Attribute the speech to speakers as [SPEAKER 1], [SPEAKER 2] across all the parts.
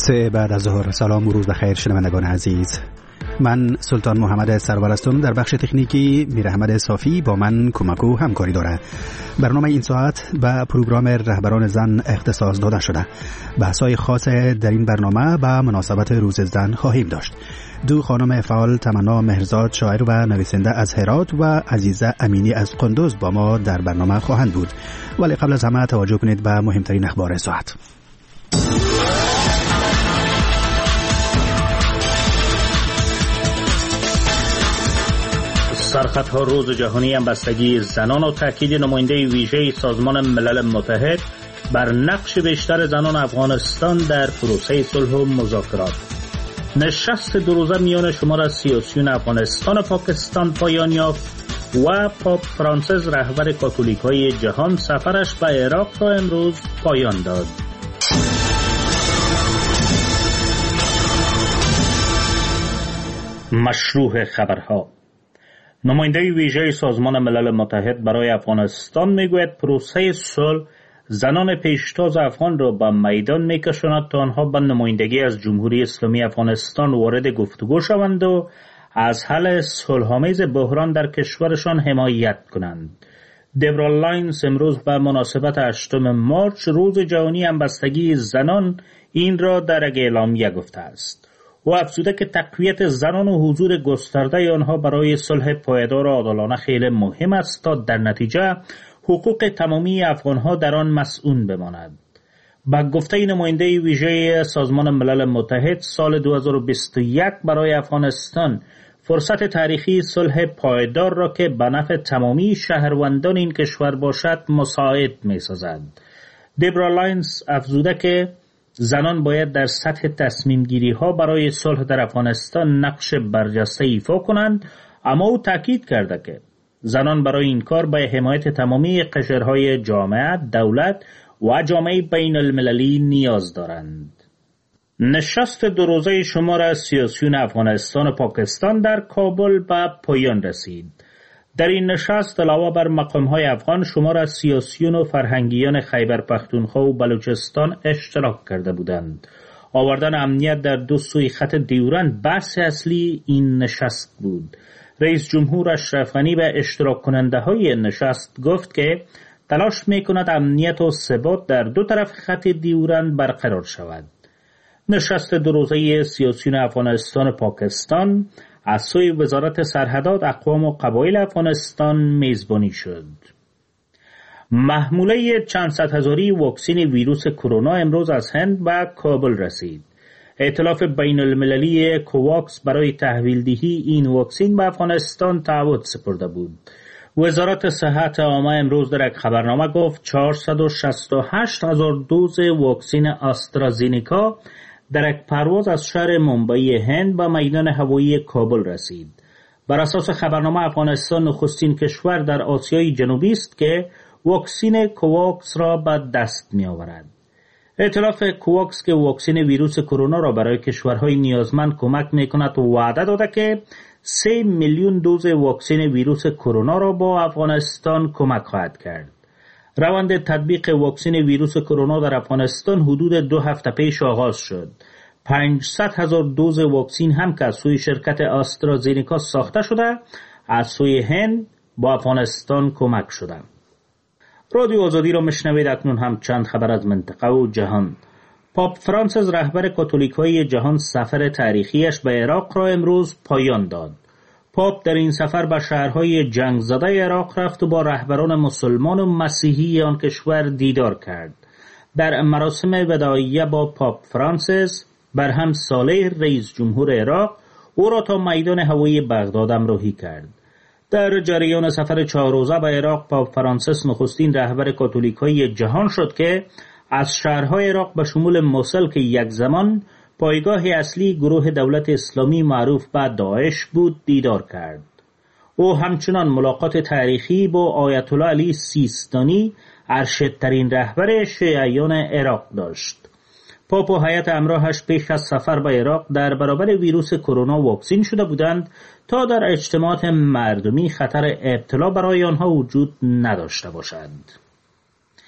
[SPEAKER 1] سه بعد از ظهر. سلام و روز بخیر شنوندگان عزیز. من سلطان محمد سرور هستم. در بخش تکنیکی میر احمد صافی با من کمک و همکاری داره. برنامه این ساعت به پروگرام رهبران زن اختصاص داده شده. بحث‌های خاص در این برنامه به مناسبت روز زن خواهیم داشت. دو خانم فعال، تمنا مهرزاد شاعر و نویسنده از هرات و عزیزه امینی از قندوز با ما در برنامه خواهند بود. ولی قبل از همه توجه کنید به مهمترین اخبار ساعت.
[SPEAKER 2] سرخطها روز جهانی همبستگی زنان و تاکید نماینده ویژه سازمان ملل متحد بر نقش بیشتر زنان افغانستان در پروسه صلح و مذاکرات. نشست دو روزه میان شمار سیاسیون افغانستان و پاکستان پایان یافت و پاپ فرانسیس رهبر کاتولیکای جهان سفرش به عراق را امروز پایان داد. مشروع خبرها. نماینده ویژه سازمان ملل متحد برای افغانستان میگوید پروسه صلح زنان پیشتاز افغان را به میدان میکشاند تا آنها به نمایندگی از جمهوری اسلامی افغانستان وارد گفتگو شوند و از حل صلح‌آمیز بحران در کشورشان حمایت کنند. دبرا لاینز امروز به مناسبت 8 مارچ روز جهانی همبستگی زنان این را در یک اعلامیه گفته است. و افزوده که تقویت زنان و حضور گسترده آنها برای صلح پایدار و عادلانه خیلی مهم است تا در نتیجه حقوق تمامی افغانها در آن مسئول بماند. با گفته نماینده ویژه سازمان ملل متحد، سال 2021 برای افغانستان فرصت تاریخی صلح پایدار را که به نفع تمامی شهروندان این کشور باشد مساعد می‌سازد. دبرا لاینز افزوده که زنان باید در سطح تصمیم گیری ها برای صلح در افغانستان نقش برجسته ایفا کنند، اما او تاکید کرده که زنان برای این کار به حمایت تمامی قشرهای جامعه، دولت و جامعه بین المللی نیاز دارند. نشست دو روزه شمار سیاسیون افغانستان و پاکستان در کابل به پایان رسید. در این نشست علاوه بر مقام‌های افغان شمار از سیاسیون و فرهنگیان خیبر پختونخوا و بلوچستان اشتراک کرده بودند. آوردن امنیت در دو سوی خط دیورند بحث اصلی این نشست بود. رئیس جمهور اشرف غنی به اشتراک کننده های نشست گفت که تلاش می‌کند امنیت و ثبات در دو طرف خط دیورند برقرار شود. نشست دو روزه سیاسیون افغانستان و پاکستان از سوی وزارت سرحدات اقوام و قبایل افغانستان میزبانی شد. محموله چند صد هزاری واکسن ویروس کرونا امروز از هند به کابل رسید. ائتلاف بین المللی کوواکس برای تحویل دهی این واکسن به افغانستان تعهد سپرده بود. وزارت صحت عامه امروز در یک خبرنامه گفت 468,000 دوز واکسن آسترازینیکا در یک پرواز از شهر ممبئی هند به میدان هوایی کابل رسید. بر اساس خبرنامه افغانستان نخستین کشور در آسیای جنوبی است که واکسن کوواکس را به دست می آورد. ائتلاف کوواکس که واکسن ویروس کرونا را برای کشورهای نیازمند کمک می کند وعده داده که 3 میلیون دوز واکسن ویروس کرونا را با افغانستان کمک خواهد کرد. روند تطبیق واکسن ویروس کرونا در افغانستان حدود 2 هفته پیش آغاز شد. 500,000 دوز واکسن هم که از سوی شرکت آسترازینیکا ساخته شده، از سوی هند با افغانستان کمک شده. رادیو آزادی را میشنوید. اکنون هم چند خبر از منطقه و جهان. پاپ فرانسیس رهبر کاتولیکای جهان سفر تاریخیش به عراق را امروز پایان داد. پاپ در این سفر به شهرهای جنگ زده عراق رفت و با رهبران مسلمان و مسیحی آن کشور دیدار کرد. در مراسم وداعیه با پاپ فرانسیس، برهم صالح رئیس جمهور عراق او را تا میدان هوایی بغداد همراهی کرد. در جریان سفر 4 روزه به عراق، پاپ فرانسیس نخستین رهبر کاتولیکای جهان شد که از شهرهای عراق به شمول موصل که یک زمان پایگاه اصلی گروه دولت اسلامی معروف به داعش بود دیدار کرد. او همچنان ملاقات تاریخی با آیت الله علی سیستانی، ارشدترین رهبر شیعیان عراق داشت. پاپ و هیئت همراهش پیش از سفر به عراق در برابر ویروس کرونا واکسین شده بودند تا در اجتماعات مردمی خطر ابتلا برای آنها وجود نداشته باشد.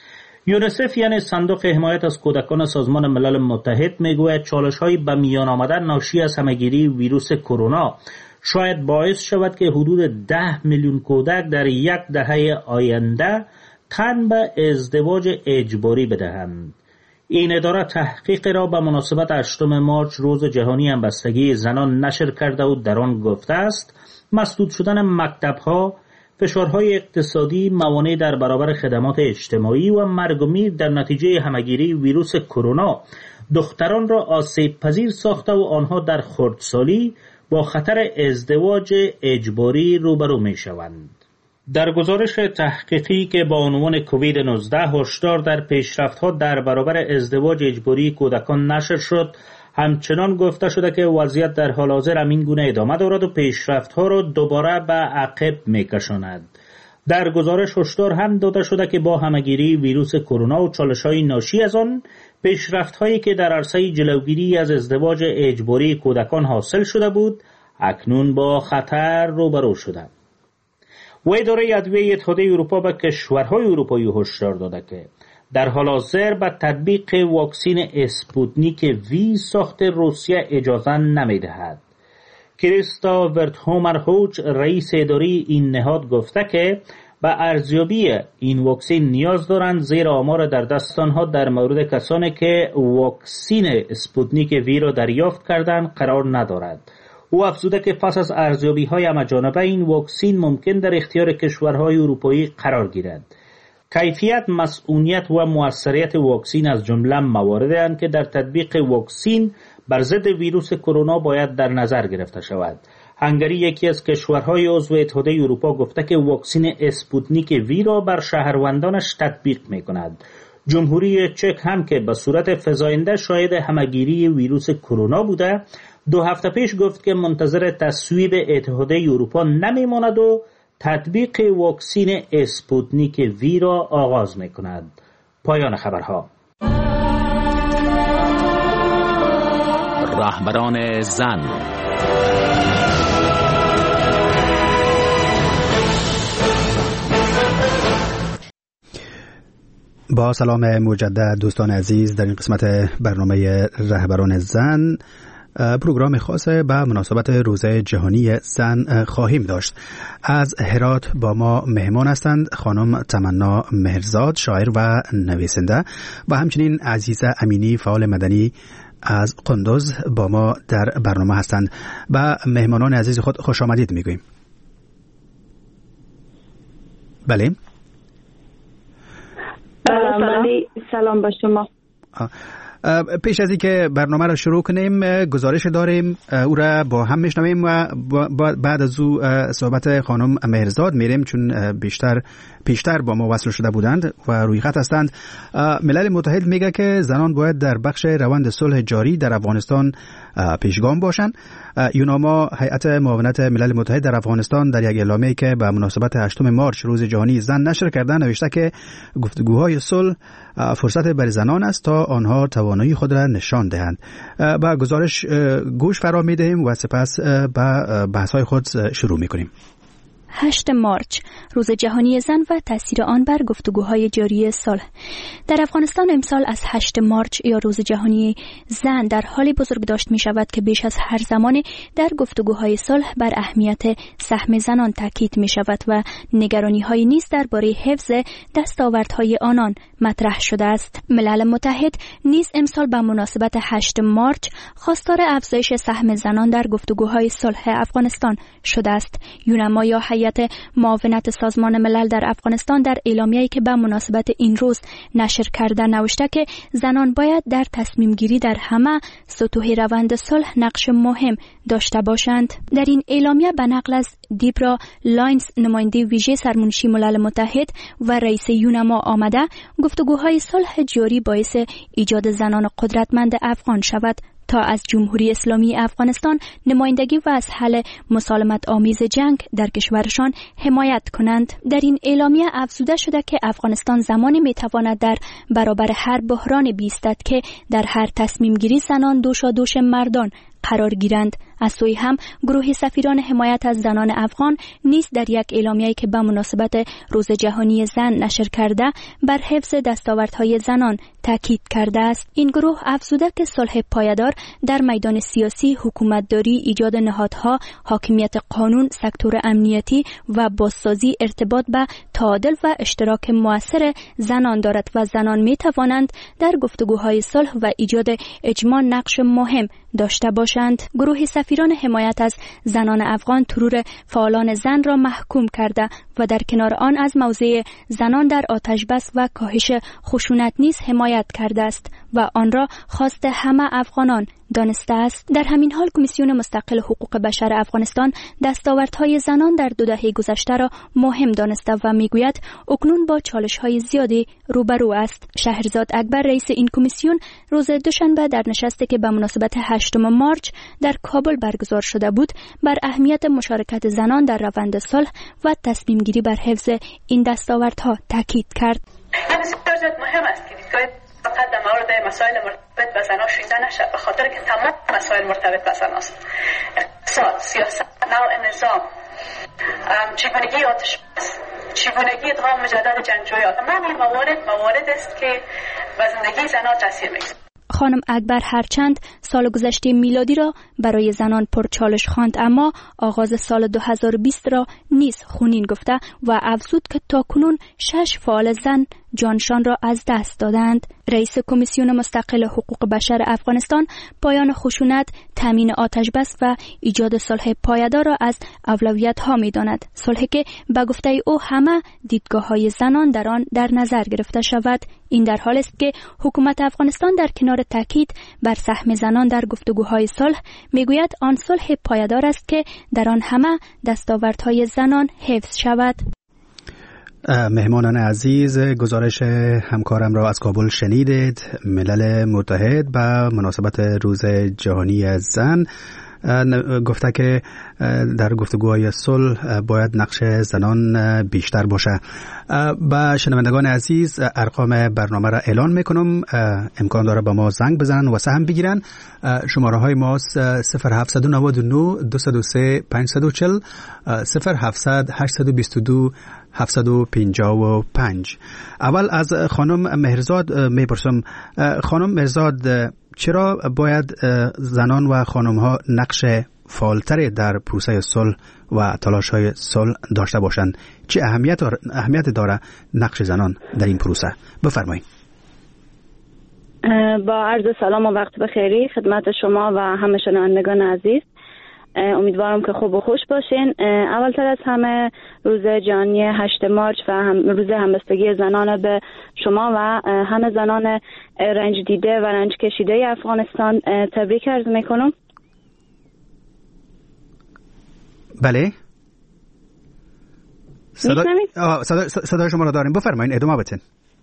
[SPEAKER 2] یونیسف یعنی صندوق حمایت از کودکان سازمان ملل متحد میگوید چالش‌های به میان آمدن ناشی از همه‌گیری ویروس کرونا شاید باعث شود که حدود 10 میلیون کودک در یک دهه آینده تن به ازدواج اجباری بدهند. این اداره تحقیق را به مناسبت 8 مارچ روز جهانی همبستگی زنان نشر کرده و در آن گفته است مسدود شدن مکتب‌ها، فشارهای اقتصادی، موانع در برابر خدمات اجتماعی و مرگ و میر در نتیجه همه‌گیری ویروس کرونا دختران را آسیب پذیر ساخته و آنها در خردسالی با خطر ازدواج اجباری روبرو می شوند. در گزارش تحقیقی که با عنوان کووید 19 هشدار در پیشرفت‌ها در برابر ازدواج اجباری کودکان نشر شد، همچنان گفته شده که وضعیت در حال حاضر همین گونه ادامه دارد و پیشرفت‌ها را دوباره به عقب می‌کشاند. در گزارش هشدار هم داده شده که با همه‌گیری ویروس کرونا و چالش‌های ناشی از آن، پیشرفت‌هایی که در عرصه جلوگیری از ازدواج اجباری کودکان حاصل شده بود، اکنون با خطر روبرو شده. و اداره ادویه اتحادیه اروپا به کشورهای اروپایی هشدار داده که در حال حاضر به تطبیق واکسن اسپوتنیک وی ساخت روسیه اجازه نمی‌دهد. کریستا ورتهومرهوچ رئیس اداره این نهاد گفته که به ارزیابی این واکسن نیاز دارند، زیرا آمار در دست آنها در مورد کسانی که واکسن اسپوتنیک وی را دریافت کردند قرار ندارد. او افزوده که پس از ارزیابی‌های همه‌جانبه این واکسن ممکن در اختیار کشورهای اروپایی قرار گیرد. کیفیت، مسئولیت و موثریت واکسن از جمله مواردی اند که در تطبیق واکسن بر ضد ویروس کرونا باید در نظر گرفته شود. هنگری یکی از کشورهای عضو اتحادیه اروپا گفته که واکسن اسپوتنیک وی را بر شهروندانش تطبیق می‌کند. جمهوری چک هم که به صورت فزاینده شاهد همه‌گیری ویروس کرونا بوده، 2 هفته پیش گفت که منتظر تصویب اتحادیه اروپا نمی‌ماند و تطبیق واکسن اسپوتنیک وی را آغاز می‌کند. پایان خبرها.
[SPEAKER 3] رهبران زن.
[SPEAKER 1] با سلام مجدد دوستان عزیز، در این قسمت برنامه رهبران زن پروگرام خاص به مناسبت روز جهانی زن خواهیم داشت. از هرات با ما مهمان هستند خانم تمنا مهرزاد، شاعر و نویسنده، و همچنین عزیزه امینی، فعال مدنی از قندوز با ما در برنامه هستند. و مهمانان عزیز خود خوش آمدید میگوییم. بله.
[SPEAKER 4] سلام با شما.
[SPEAKER 1] پیش از اینکه برنامه را شروع کنیم گزارش داریم، او را با هم میشنویم و بعد از او صحبت خانم مهرزاد میریم، چون پیشتر با ما وصل شده بودند و روی خط هستند. ملل متحد میگه که زنان باید در بخش روند صلح جاری در افغانستان پیشگام باشند. یوناما، هیئت معاونت ملل متحد در افغانستان، در یک اعلامیه‌ای که به مناسبت 8 مارچ روز جهانی زن نشر کرده نوشته که گفتگوهای صلح فرصت برای زنان است تا آنها توانایی خود را نشان دهند. با گزارش گوش فرا می‌دهیم و سپس به بحث‌های خود شروع می‌کنیم.
[SPEAKER 5] 8 مارچ روز جهانی زن و تاثیر آن بر گفتگوهای جاری صلح. در افغانستان امسال از 8 مارچ یا روز جهانی زن در حالی بزرگ داشت می شود که بیش از هر زمان در گفتگوهای صلح بر اهمیت سهم زنان تاکید می شود و نگرانی های نیز درباره حفظ دستاوردهای آنان مطرح شده است. ملل متحد نیز امسال به مناسبت 8 مارچ خواستار افزایش سهم زنان در گفتگوهای صلح افغانستان شده است. یونما یا هیئت معاونت سازمان ملل در افغانستان در اعلامیه‌ای که به مناسبت این روز نشر کرده نوشته که زنان باید در تصمیم گیری در همه سطوح روند صلح نقش مهم داشته باشند. در این اعلامیه به نقل از دیبرا لاینز، نماینده ویژه سرمنشی ملل متحد و رئیس یونما آمده، گفتگوهای صلح جاری باعث ایجاد زنان قدرتمند افغان شود تا از جمهوری اسلامی افغانستان نمایندگی و از حل مسالمت آمیز جنگ در کشورشان حمایت کنند. در این اعلامیه افزوده شده که افغانستان زمانی میتواند در برابر هر بحران بیستد که در هر تصمیم گیری زنان دوشادوش مردان قرار گیرند. از سوی هم گروه سفیران حمایت از زنان افغان نیز در یک اعلامیه‌ای که به مناسبت روز جهانی زن نشر کرده بر حفظ دستاوردهای زنان تاکید کرده است. این گروه افزوده که صلح پایدار در میدان سیاسی، حکومتداری، ایجاد نهادها، حاکمیت قانون، سکتور امنیتی و بازسازی ارتباط به تعادل و اشتراک مؤثر زنان دارد و زنان می توانند در گفتگوهای صلح و ایجاد اجماع نقش مهم داشته باشند. گروه سفیران حمایت از زنان افغان ترور فعالان زن را محکوم کرده و در کنار آن از موضع زنان در آتش بس و کاهش خشونت نیز حمایت کرده است و آن را خواست همه افغانان دانسته است. در همین حال کمیسیون مستقل حقوق بشر افغانستان دستاوردهای زنان در 2 دهه گذشته را مهم دانسته و میگوید اکنون با چالش‌های زیادی روبرو است. شهرزاد اکبر رئیس این کمیسیون روز دوشنبه در نشستی که به مناسبت 8 مارچ در کابل برگزار شده بود بر اهمیت مشارکت زنان در روند صلح و تصمیم گیری بر حفظ این دستاوردها تاکید کرد.
[SPEAKER 3] بسیار مهم است که فقط در مورد مسائل مرتبط به زنان شنیده نشد، به خاطر که تمام مسائل مرتبط به زنان است. اقتصاد، سیاست، نوع نظام، چگونگی آتش بس، چگونگی ادغام مجدد جنگجویات، این موارد است که به زندگی زنان تاثیر می‌گذارد.
[SPEAKER 5] خانم اکبر هرچند سال گذشته میلادی را برای زنان پرچالش خواند، اما آغاز سال 2020 را نیز خونین گفته و افزود که تاکنون 6 فعال زن جانشان را از دست دادند. رئیس کمیسیون مستقل حقوق بشر افغانستان پایان خشونت، تامین آتش بس و ایجاد صلح پایدار را از اولویت‌ها می‌داند. صلحی که به گفته او همه دیدگاه‌های زنان در آن در نظر گرفته شود. این در حالی است که حکومت افغانستان در کنار تاکید بر سهم زنان در گفتگوهای صلح میگوید آن صلح پایدار است که در آن همه دستاوردهای زنان حفظ شود.
[SPEAKER 1] مهمانان عزیز، گزارش همکارم را از کابل شنیدید. ملل متحد به مناسبت روز جهانی زن گفته که در گفتگوهای صلح باید نقش زنان بیشتر باشه. با شنوندگان عزیز ارقام برنامه را اعلان میکنم. امکان داره با ما زنگ بزنن و سهم بگیرن. شماره های ما 0799 203 540 0700 822 755. اول از خانم مهرزاد میپرسم. خانم مهرزاد، چرا باید زنان و خانم‌ها نقش فعالتری در پروسه صلح و تلاش‌های صلح داشته باشند؟ چه اهمیت داره نقش زنان در این پروسه؟ بفرمایید.
[SPEAKER 4] با عرض سلام و وقت بخیری خدمت شما و همه شنوندگان عزیز. امیدوارم که خوب و خوش باشین. اولتر از همه روز جهانی 8 مارچ و روز همبستگی زنان به شما و همه زنان رنج دیده و رنج کشیده افغانستان تبریک عرض میکنم.
[SPEAKER 1] بله، صدای شما را داریم، بفرمایید، ادامه بدین.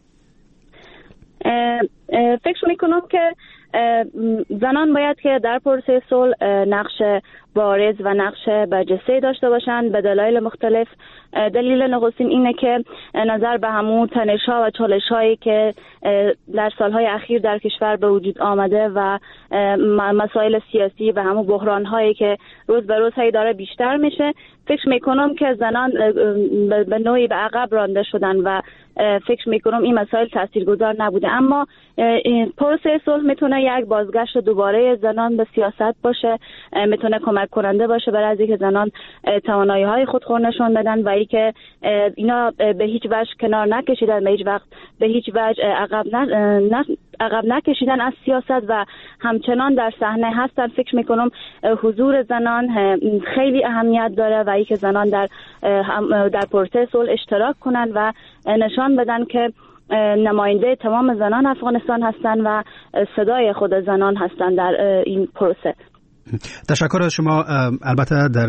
[SPEAKER 4] فکر میکنم که زنان باید که در پروسه صلح نقش بارز و نقش برجسته داشته باشند به دلایل مختلف. دلیل نخستین اینه که نظر به همون تنش‌ها و چالش‌هایی که در سالهای اخیر در کشور به وجود آمده و مسائل سیاسی و همون بحران‌هایی که روز به روز داره بیشتر میشه، فکر میکنم که زنان به نوعی به عقب رانده شدن و فکر میکنم این مسائل تاثیرگذار نبوده. اما پروسه صلح میتونه یک بازگشت دوباره زنان به سیاست باشه، میتونه کمک کننده باشه برای از اینکه زنان توانایی‌های خود نشون بدن و اینکه اینا به هیچ وجه کنار نکشیدن، به هیچ وقت به هیچ وجه عقب نکشیدن از سیاست و همچنان در صحنه هستن. فکر میکنم حضور زنان خیلی اهمیت داره و اینکه زنان در پروسه صلح اشتراک کنن و نشان بدن که نماینده تمام زنان افغانستان هستن و صدای خود زنان هستن در این پروسه.
[SPEAKER 1] تشکر از شما. البته در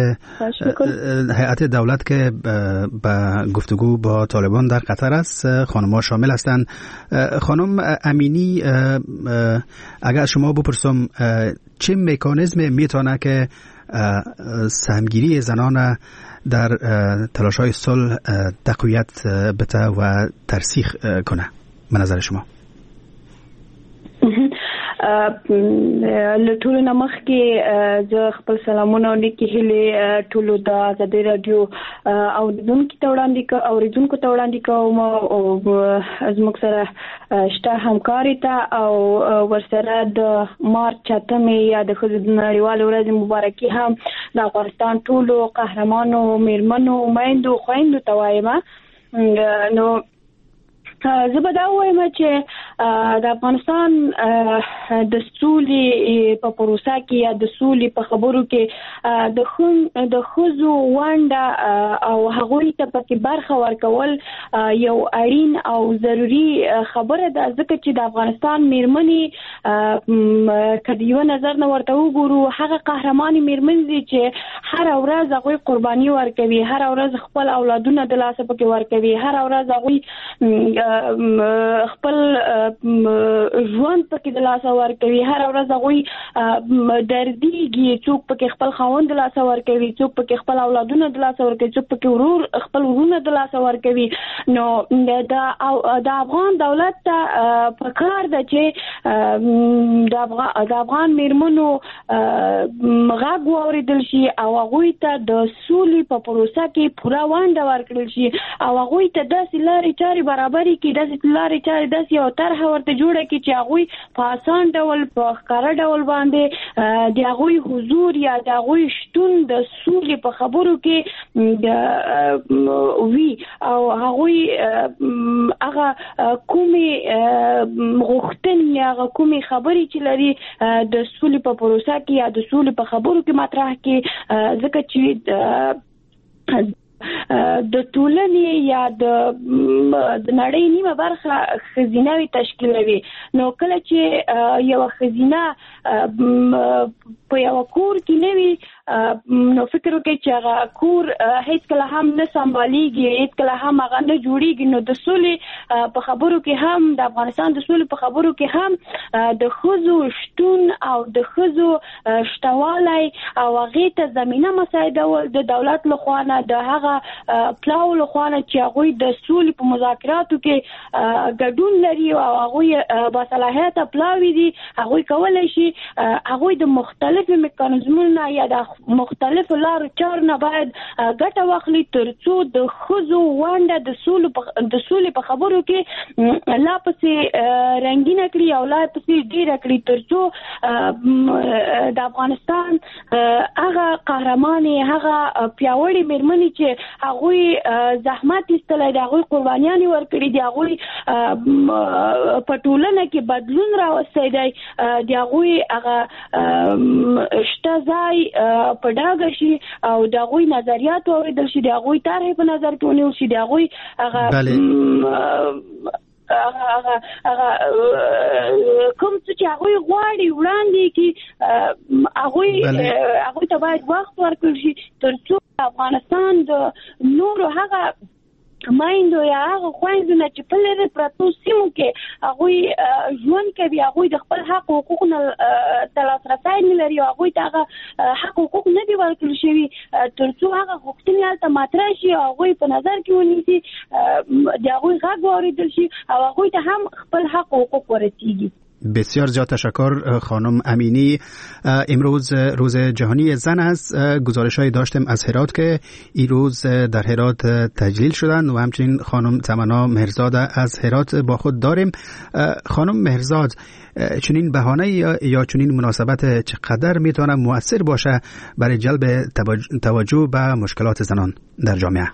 [SPEAKER 1] هیئت دولت که به گفتگو با طالبان در قطر است خانم‌ها شامل هستند. خانم امینی، اگر شما بپرسم چه مکانیزم میتونه که سهمگیری زنان در تلاش‌های صلح تقویت بده و ترسیخ کنه به نظر شما؟
[SPEAKER 4] ټولو نه مخکې زه خپل سلامونه لیکي هلي ټولو د آزادۍ رادیو اوریدونکو ته وړاندې کوم او زموږ سره شته همکاري ته او ورسره د مارچ 8 یا د نړیوال ورځ مبارکي هم د افغانستان ټولو قهرمانو میرمنو میندو خویندو ته وایم. نو زه به دا وایم چې د افغانستان د سولې په پروسه کې یا د سولې په خبرو کې د ښځو ونډه او هغوی ته پکې برخه ورکول یو اړین او ضروري خبره ده، ځکه چې د افغانستان میرمنې که د یو نظر نه ورته وګورو هغه قهرمانې میرمنې دي چې هر ورځ هغوی قرباني ورکوي، هر ورځ خپل اولادونه د لاسه پکې ورکوي، هر ورځ هغوی خپل ژوند پکې د لاسه ورکوي، هر ورځ هغوی دردیږي، څوک پکې خپل خاوند د لاسه ورکوي، څوک پکې خپل اولادونه د لاسه ورکوي، څوک پکې خپل ورونه د لاسه ورکوي. نو د افغان دولت ته پکار ده چې د افغان میرمنو غږ واوریدل شي او هغوی ته د سولې په پروسه کې پوره ونډه ورکړل شي او هغوی ته داسې لارې چارې برابرې کې داسې لارې چارې داسې یو طرحه ورته جوړه کړي چې هغوی په اسان ډول په ښکاره ډول باندې د هغوی حضور یا د هغوی شتون د سولې په خبرو کې وي او هغوی هغه کومې غوښتنې هغه کومې خبرې چې لري د سولې په پروسه کې یا د سولې په خبرو کې مطرح کړي، ځکه چې د ټولنې یا د نړۍ نیمه برخه ښځینه تشکیلوي. نو کله چې یو ښځینه په یو کور کې نه وي نو فکر وکړئ چې هغه کور هیڅ کله هم نه سمبالیږي، هیڅ کله هم هغه نه جوړیږي. نو د سولې په خبرو کې هم د افغانستان د سولې په خبرو کې هم د ښځو شتون او د ښځو شتوالی او هغې ته زمینه مساعدول د دولت لخوا نه د هغه پلاو لخوا نه چې هغوی د سولې په مذاکراتو کې ګډون لري او هغوی باصلاحیته پلاوي دي، هغوی کولی شي هغوی د مختلفو میکانیزمونو یا د مختلفو لارو چارو نه باید ګټه واخلي ترڅو د ښځو ونډه د سولې په خبرو کې لا پسې رنګینه کړي او لا پسې ډیره کړي، ترڅو د افغانستان هغه قهرمانې هغه پیاوړې میرمنې چې هغوی زحمت ایستلی دی، هغوی قربانیانې ورکړي دي، هغوی په ټولنه کې بدلون راوستی دی، د هغوی هغه شته ځای په ډاګه شي او د هغوی نظریات واورېدل شي، د هغوی طرحې په نظر کې ونیول شي، د هغوی کوم څه چې هغوی غواړي وړاندې کړي هغوی ته باید وخت ورکړل شي ترڅو افغانستان د نورو هغه مایندو یا هغه خویندو نه چې په لرې پرتو سیمو کې هغوی ژوند کوي، هغوی د خپل حق حقوق نه ته لاسرسی نه لري او هغوی ته هغه حق حقوق نه دي ورکړل شوي، ترڅو هغه غوښتنې هلته مطرح شي او هغوی په نظر کې ونیسي، د هغوی غږ واورېدل شي او هغوی ته هم خپل حق حقوق ورسیږي.
[SPEAKER 1] بسیار زیاد تشکر خانم امینی. امروز روز جهانی زن است. گزارش‌هایی داشتیم از هرات که این روز در هرات تجلیل شدن و همچنین خانم تمنا مهرزاد از هرات با خود داریم. خانم مهرزاد، چنین بهانه یا چنین مناسبت چقدر میتونه مؤثر باشه برای جلب توجه به مشکلات زنان در جامعه؟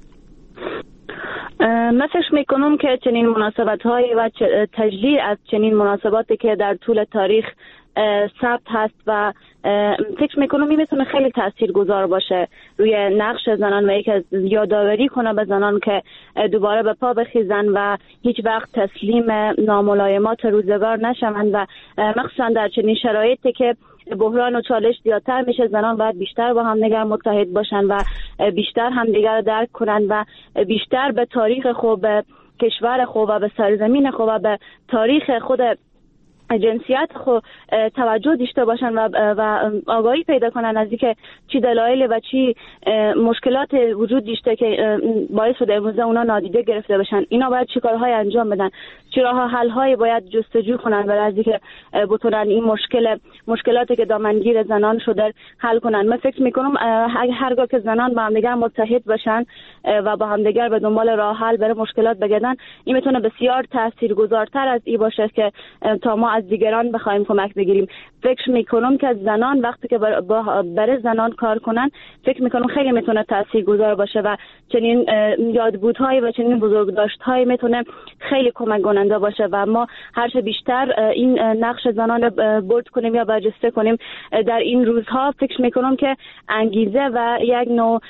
[SPEAKER 4] من فکر میکنم که چنین مناسبت های و تجلیل از چنین مناسباتی که در طول تاریخ ثبت هست و فکر میکنم این میتونه خیلی تاثیرگذار باشه روی نقش زنان و یک از یادآوری کنه به زنان که دوباره به پا بخیزن و هیچ وقت تسلیم ناملایمات روزگار نشوند و مخصوصا در چنین شرایطی که بحران و چالش زیادتر میشه، زنان باید بیشتر با هم دیگر متحد باشن و بیشتر هم دیگر رو درک کنن و بیشتر به تاریخ خود، به کشور خود و به سرزمین خود و به تاریخ خود جنسیت خو توجه داشته باشن و آگاهی پیدا کنن از اینکه چی دلایل و چی مشکلات وجود داشته که باعث شده امروزه اونا نادیده گرفته بشن. اینا باید چی کارهای انجام بدن، چی راه حل های باید جستجو کنن برای از اینکه بتونن این مشکلاتی که دامنگیر زنان شده حل کنن. من فکر میکنم هرگاه که زنان با همدیگر متحد بشن و با همدیگر به دنبال راه حل برای مشکلات بگردن، این میتونه بسیار تاثیرگذارتر از این باشه که تا ما از دیگران بخوایم کمک بگیریم. فکر میکنم که زنان وقتی که برای زنان کار کنن، فکر میکنم خیلی میتونه تاثیرگذار باشه و چنین یادبودهای و چنین بزرگداشت‌های میتونه خیلی کمک کننده باشه و ما هر چه بیشتر این نقش زنان برد کنیم یا برجسته کنیم در این روزها، فکر میکنم که انگیزه و یک نوع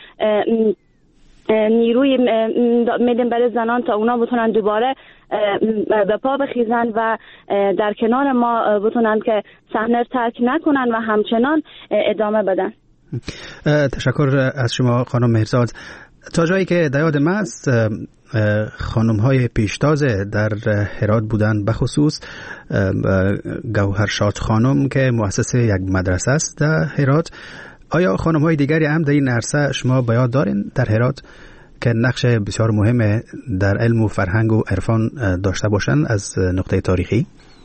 [SPEAKER 4] نیروی میدیم برای زنان تا اونا بتونن دوباره به پا بخیزن و در کنار ما بتونن که صحنه ترک نکنن و همچنان ادامه بدن.
[SPEAKER 1] تشکر از شما خانم مهرزاد. تا جایی که در یاد من است، خانم‌های پیشتازه در هرات بودن، بخصوص گوهرشاد خانم که مؤسس یک مدرسه است در هرات. آیا خانم‌های دیگری هم در این عرصه شما به یاد دارین در هرات که نقش بسیار مهم در علم و فرهنگ و عرفان داشته باشند از نقطه تاریخی؟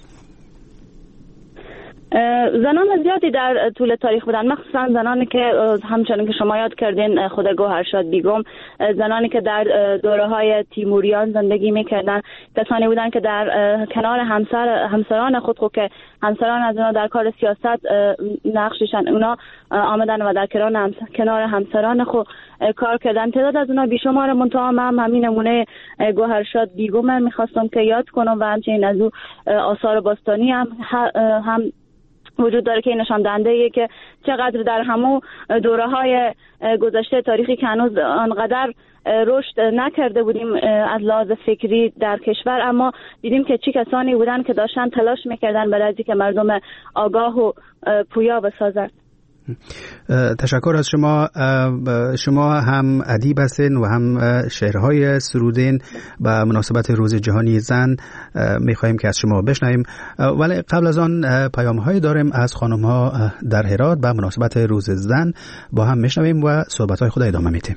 [SPEAKER 4] زنان زیادی در طول تاریخ بودن، مخصوصا زنانی که همچنان که شما یاد کردین خود گوهرشاد بیگم، زنانی که در دوره‌های تیموریان زندگی می‌کردن، کسانی بودن که در کنار همسران خود که همسران از اونا در کار سیاست نقششن، اونا آمدن و در کنار همسران خود کار کردن. تعداد از اونا بیشمار، منتها من همین نمونه گوهرشاد بیگم می‌خواستم که یاد کنم و همچنین از او آثار باستانی هم وجود داره که نشان دهنده ایه که چقدر در همو دوره‌های گذشته تاریخی که هنوز آنقدر رشد نکرده بودیم از لحاظ فکری در کشور، اما دیدیم که چی کسانی بودن که داشتن تلاش میکردن برای اینکه مردم آگاه و پویا بسازن.
[SPEAKER 1] تشکر از شما. شما هم ادیب هستین و هم شعرهای سرودین به مناسبت روز جهانی زن میخواهیم که از شما بشنویم، ولی قبل از آن پیام‌های داریم از خانم‌ها در هرات به مناسبت روز زن، با هم میشنویم و صحبت‌های خود ادامه میدیم.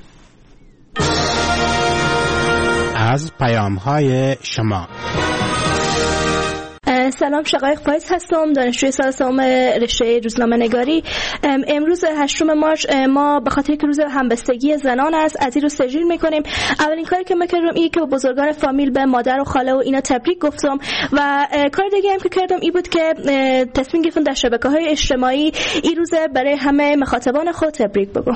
[SPEAKER 6] از پیام‌های شما.
[SPEAKER 5] سلام، شقایق فایز هستم، دانشجوی سال سوم رشته روزنامه نگاری. امروز 8 مارچ ما به خاطر که روز همبستگی زنان است از این رو سجیل میکنیم. اولین کاری که من کردم اینه که به بزرگان فامیل، به مادر و خاله و اینا تبریک گفتم و کار دیگه هم که کردم این بود که تصمیم گرفتم در شبکه‌های اجتماعی این روز برای همه مخاطبان خود تبریک بگم.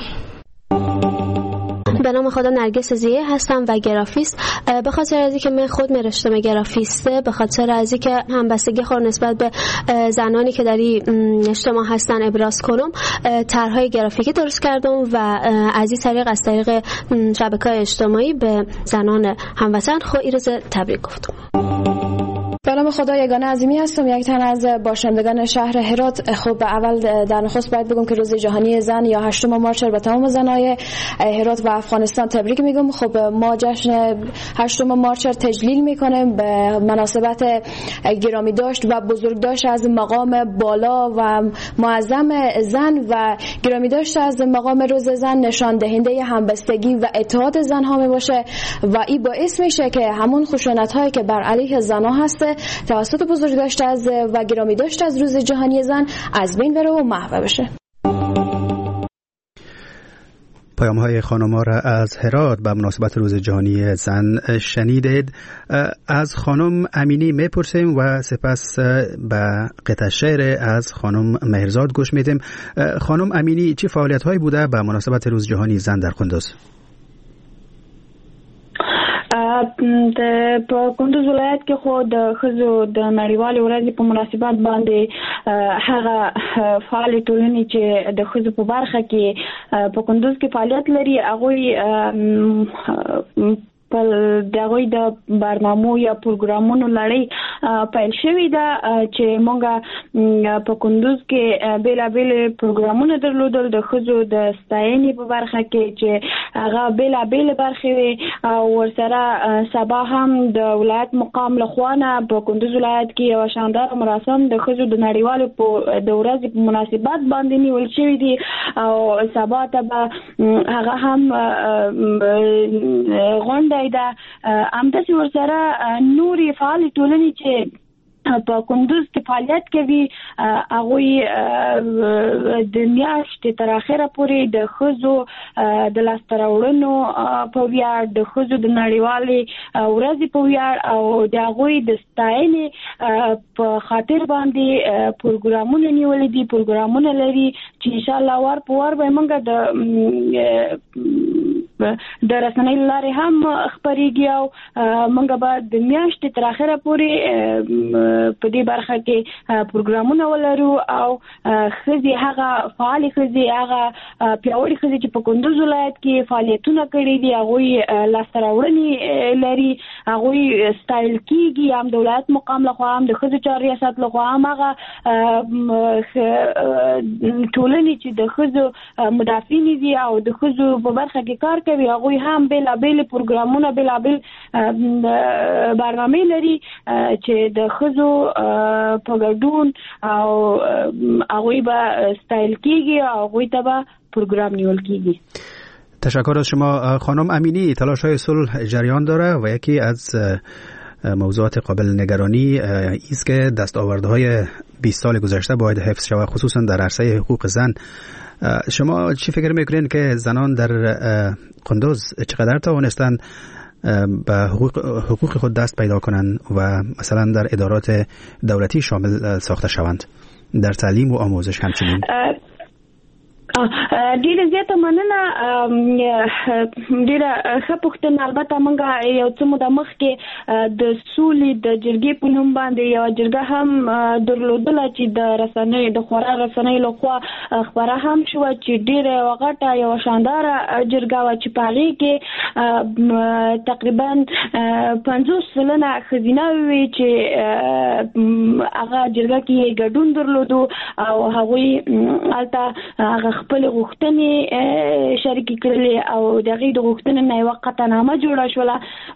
[SPEAKER 7] به نام خدا نرگس زیه هستم و گرافیست. به خاطر از اینکه من خود رشته‌ام گرافیسته، به خاطر از اینکه همبستگی خود نسبت به زنانی که در این اجتماع هستن ابراز کنم، طرح‌های گرافیکی درست کردم و از این طریق از طریق شبکه‌های اجتماعی به زنان هموطن خود این روز تبریک گفتم.
[SPEAKER 8] به نام خدا یگانه عظیمی هستم، یک تن از باشندگان شهر هرات. خب اول در نخست باید بگم که روز جهانی زن یا 8 مارچ به تمام زنای هرات و افغانستان تبریک میگم. خب ما جشن 8 مارچ را تجلیل میکنیم به مناسبت گرامی داشت و بزرگ داشت از مقام بالا و معظم زن و گرامی داشت از مقام روز زن، نشان دهنده همبستگی و اتحاد زنها می باشه و این باعث میشه که همون خشونت هایی که بر علیه زنها هست توسط بزرگ داشت از و گرامی داشت از روز جهانی زن از بین بره و محو بشه.
[SPEAKER 1] پیام‌های خانم‌ها را از هرات به مناسبت روز جهانی زن شنیدید. از خانم امینی میپرسیم و سپس به قطعه شعر از خانم مهرزاد گوش میدیم. خانم امینی، چه فعالیت‌هایی بوده به مناسبت روز جهانی زن در کندوز؟
[SPEAKER 9] په کندوز ولایت کې خو د ښځو د نړیوالې ورځې په مناسبت باندې هغه فعال ټولنې چې د ښځو په برخه کې په کندوز کې فعالیت لري، هغوی خپل دغه د برنامو یا پروګرامونو لړۍ پیل شوې ده چې مونږه په کندوز کې بیلابل پروګرامونه درلودل د خزو د ستاینې په برخه کې چې هغه بیلابل برخې او ورسره سبا هم د ولایت مقام لخوانه په کندوز ولایت کې یو شاندار مراسم د خزو د نړیوالو په د ورځې په مناسبت باندې نیول شوی دي او سبا ته هغه هم غونډه ده همداسې ورسره نورې فعالې ټولنې چې په کندوز کې فعالیت کوي هغه د میاشتې تر اخره پورې د خزو د لاستراوړنو په ویاړ د خزو د نړیوالې ورځې په ویاړ او د هغه د ستاینې په خاطر باندې پروګرامونه نیولې دي پروګرامونه لري چې ان شاء الله ور په ور به موږ د رسنۍ لارې هم خبرېږي او موږ به د میاشتې تر اخره پورې په دې برخه کې پروګرامونه ولرو او خزي هغه فعال خزي هغه پیاوړي خزي چې په کندوز ولایت کې فعالیتونه کړي دي هغه لاستراوړنې لري هغه سټایل کېږي هم د ولایت مقام لخوا هم د خزو چارې ریاست لخوا هم هغه ټولنې چې د خزو مدافعین دي او د خزو په برخه کې کار کوي هغه هم بیلابل پروګرامونه بیلابل برنامه لري چې د خزو په ګډون او هغه به ستایل کیږي او هغه ته به پروگرام نیول کیږي.
[SPEAKER 1] تشکر از شما خانم امینی. تلاش‌های صلح جریان داره و یکی از موضوعات قابل نگرانی است که دستاوردهای 20 سال گذشته باید حفظ شود خصوصا در عرصه حقوق زن. شما چی فکر میکنین که زنان در قندوز چقدر توانستند به حقوق خود دست پیدا کنند و مثلا در ادارات دولتی شامل ساخته شوند، در تعلیم و آموزش همچنین؟
[SPEAKER 9] ډیره زیاته مننه ډیره ښه پوښتنه. البته موږ یو څه موده مخکې د سولې د جرګې په نوم باندې یو جرګه هم درلودله چې د رسنۍ د خورا رسنۍ لخوا خبره هم شو چې ډیره وغټه یو شانداره جرګه و چې په هغې کې تقریبا 50 سلنه ښځینه وې چې هغه جرګه کې ګډون درلودو او هغوی هلته هغه خپل غوښتنې شریکې کړلې او دغه د غوښتنې نه یوه قطعنامه جوړه شوله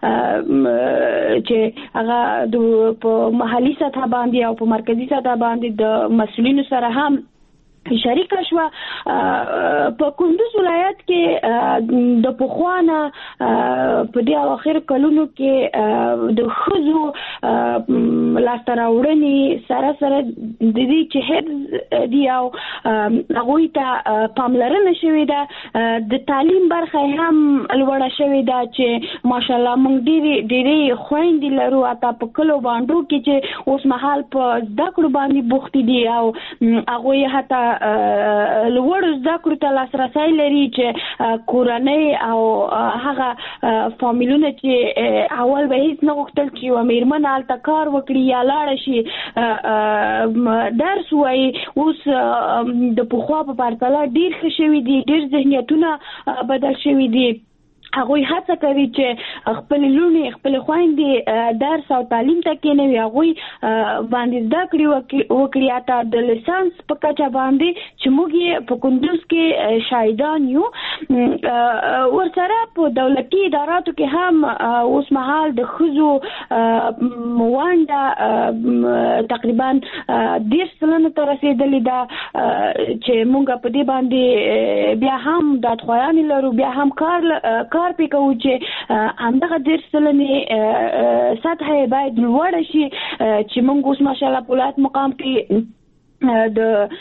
[SPEAKER 9] چې هغه په محلي سطح باندې او په مرکزي سطح باندې د مسؤلینو سره هم شریک شو. په کندوز ولایت کې د پخوانه په دې اخر کلونو کې د خزو لاستراوړنې سره د دې چې حفظ دی او هغه ته پاملرنه شوې ده. د تعلیم برخه هم لوړه شوې ده چې ماشاءالله موږ ډېرې خويندې لرو اته په کلو باندې کې چې اوس مهال په زده کړو باندې بوخت دي او هغه حتی لوړ زده کړو ته لاسرسی لري چې کورنۍ او هغه فامیلونه چې اول به هیڅ نه غوښتل چې یوه میرمن هلته کار وکړي یا لاړه شي درس وایي، اوس د پخوا په پرتله ډېر ښه شوي دي، ډېر ذهنیتونه بدل شوي دي. هغوی هڅه کوي چې خپل لونې خپل خويندې درس او تعلیم ته کېنوي، هغوی باندې زده کړې وکړي حتی د لیسانس په کچه باندې چې موږ یې په کندوز کې شاهدان یو. ورسره په دولتي اداراتو کې هم اوس مهال د ښځو ونډه تقریبا 10 سلنه ته رسېدلې ده چې موږ په دې باندې بیا هم دادخواهیانې لرو، بیا هم کار پې کوو چې همدغه 10 سلنې سطح باید لوړه شي چې موږ اوس ماشاءالله په ولایت مقام کې د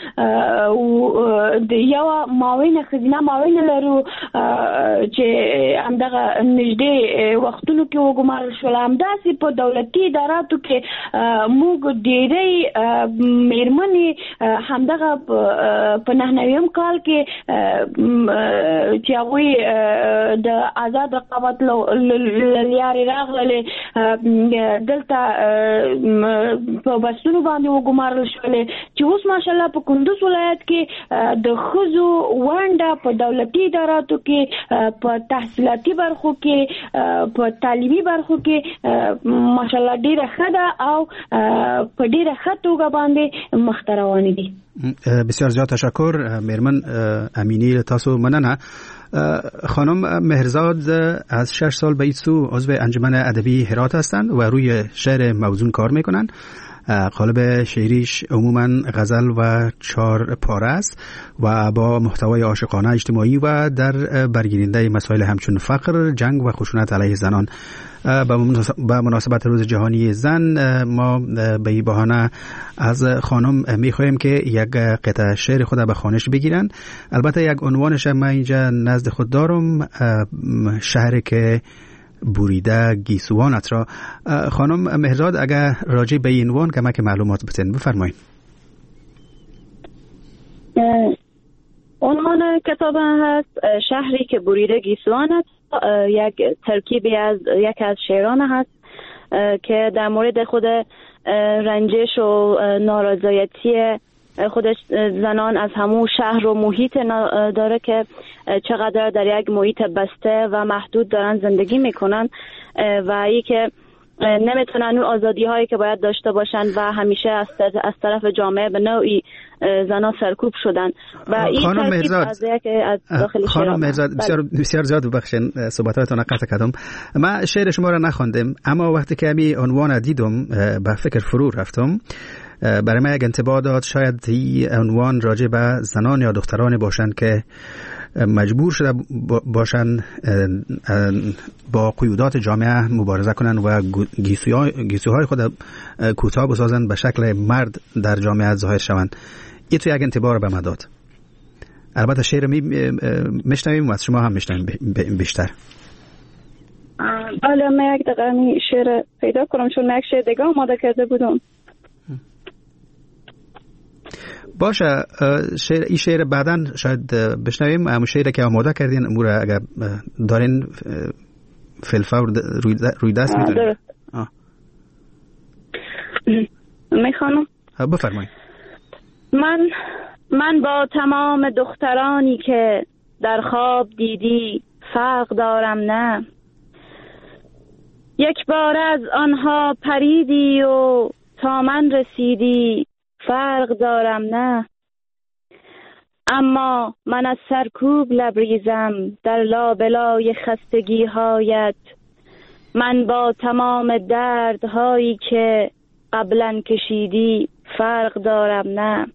[SPEAKER 9] یو معاونه خزینه معاونه لرو چې همدغه نږدې وختونو کې وګمارل شول. همداسې په دولتي اداراتو کې موږ ډېرې میرمنې همدغه په 99 کال کې چې هغوی د آزاد رقابت لارې راغلې دلته په بسونو باندې وګمارل شولې چې اوس ماشاءالله په کندوز ولایت کې د خزو ونډه په دولتي اداراتو کې په تحصیلاتي برخو کې په تعلیمي برخو کې ماشاءالله ډیره ښه ده او په ډیره ښه توګه باندې مخ ته روانې دي.
[SPEAKER 1] بسیار زیاد تشکر میرمن امینی، تاسو مننه. خانم مهرزاد از 6 سال به این سو عضو انجمن ادبی هرات هستند و روی شعر موزون کار میکنن. قالب شعریش عموما غزل و 4 پاره است و با محتوای عاشقانه اجتماعی و در برگیرنده مسائل همچون فقر، جنگ و خشونت علیه زنان. با مناسبت روز جهانی زن ما به این بهانه از خانم میخواهیم که یک قطعه شعر خود به خوانش بگیرن. البته یک عنوانش من اینجا نزد خود دارم، شهر که بوریده گیسوانت را. خانم مهرزاد اگر راجع به این عنوان کمک معلومات بتین بفرمایید.
[SPEAKER 4] عنوان کتاب هست شهری که بوریده گیسوانت، یک ترکیبی از یک از شعران هست که در مورد خود رنجش و نارضایتی خودش زنان از همون شهر و محیط داره که چقدر در یک محیط بسته و محدود دارن زندگی میکنن و ای که نمیتونن اون آزادی هایی که باید داشته باشن و همیشه از طرف جامعه به نوعی زنان سرکوب شدن و این
[SPEAKER 1] خانم مهرزاد
[SPEAKER 4] از داخل
[SPEAKER 1] خانم مهرزاد بسیار زیاد ببخشید صحبتاتون قطع کردم. من شعر شما را نخواندم، اما وقتی که می عنوان دیدم به فکر فرو رفتم. برای من یک انطباع داد شاید این عنوان راجع به زنان یا دختران باشند که مجبور شده باشند با قیودات جامعه مبارزه کنند و گیسوهای خود کوتاه بسازند به شکل مرد در جامعه ظاهر شوند. این تو یک انطباع به من داد. البته شعر میشنویم و از شما هم میشنویم بیشتر.
[SPEAKER 4] بله، من یک دقیقه شعر پیدا کنم چون من یک شعر دیگه آماده کرده بودم.
[SPEAKER 1] باشه، این شعر بعداً شاید بشنویم. اما شعری که آماده کردین امور اگر دارین فلفور روی دست میتونیم.
[SPEAKER 4] میخوانم.
[SPEAKER 1] بفرمایید.
[SPEAKER 4] من با تمام دخترانی که در خواب دیدی فرق دارم نه. یک بار از آنها پریدی و تا من رسیدی فرق دارم نه. اما من از سرکوب لبریزم در لابلای خستگی هایت. من با تمام دردهایی که قبلا کشیدی فرق دارم نه.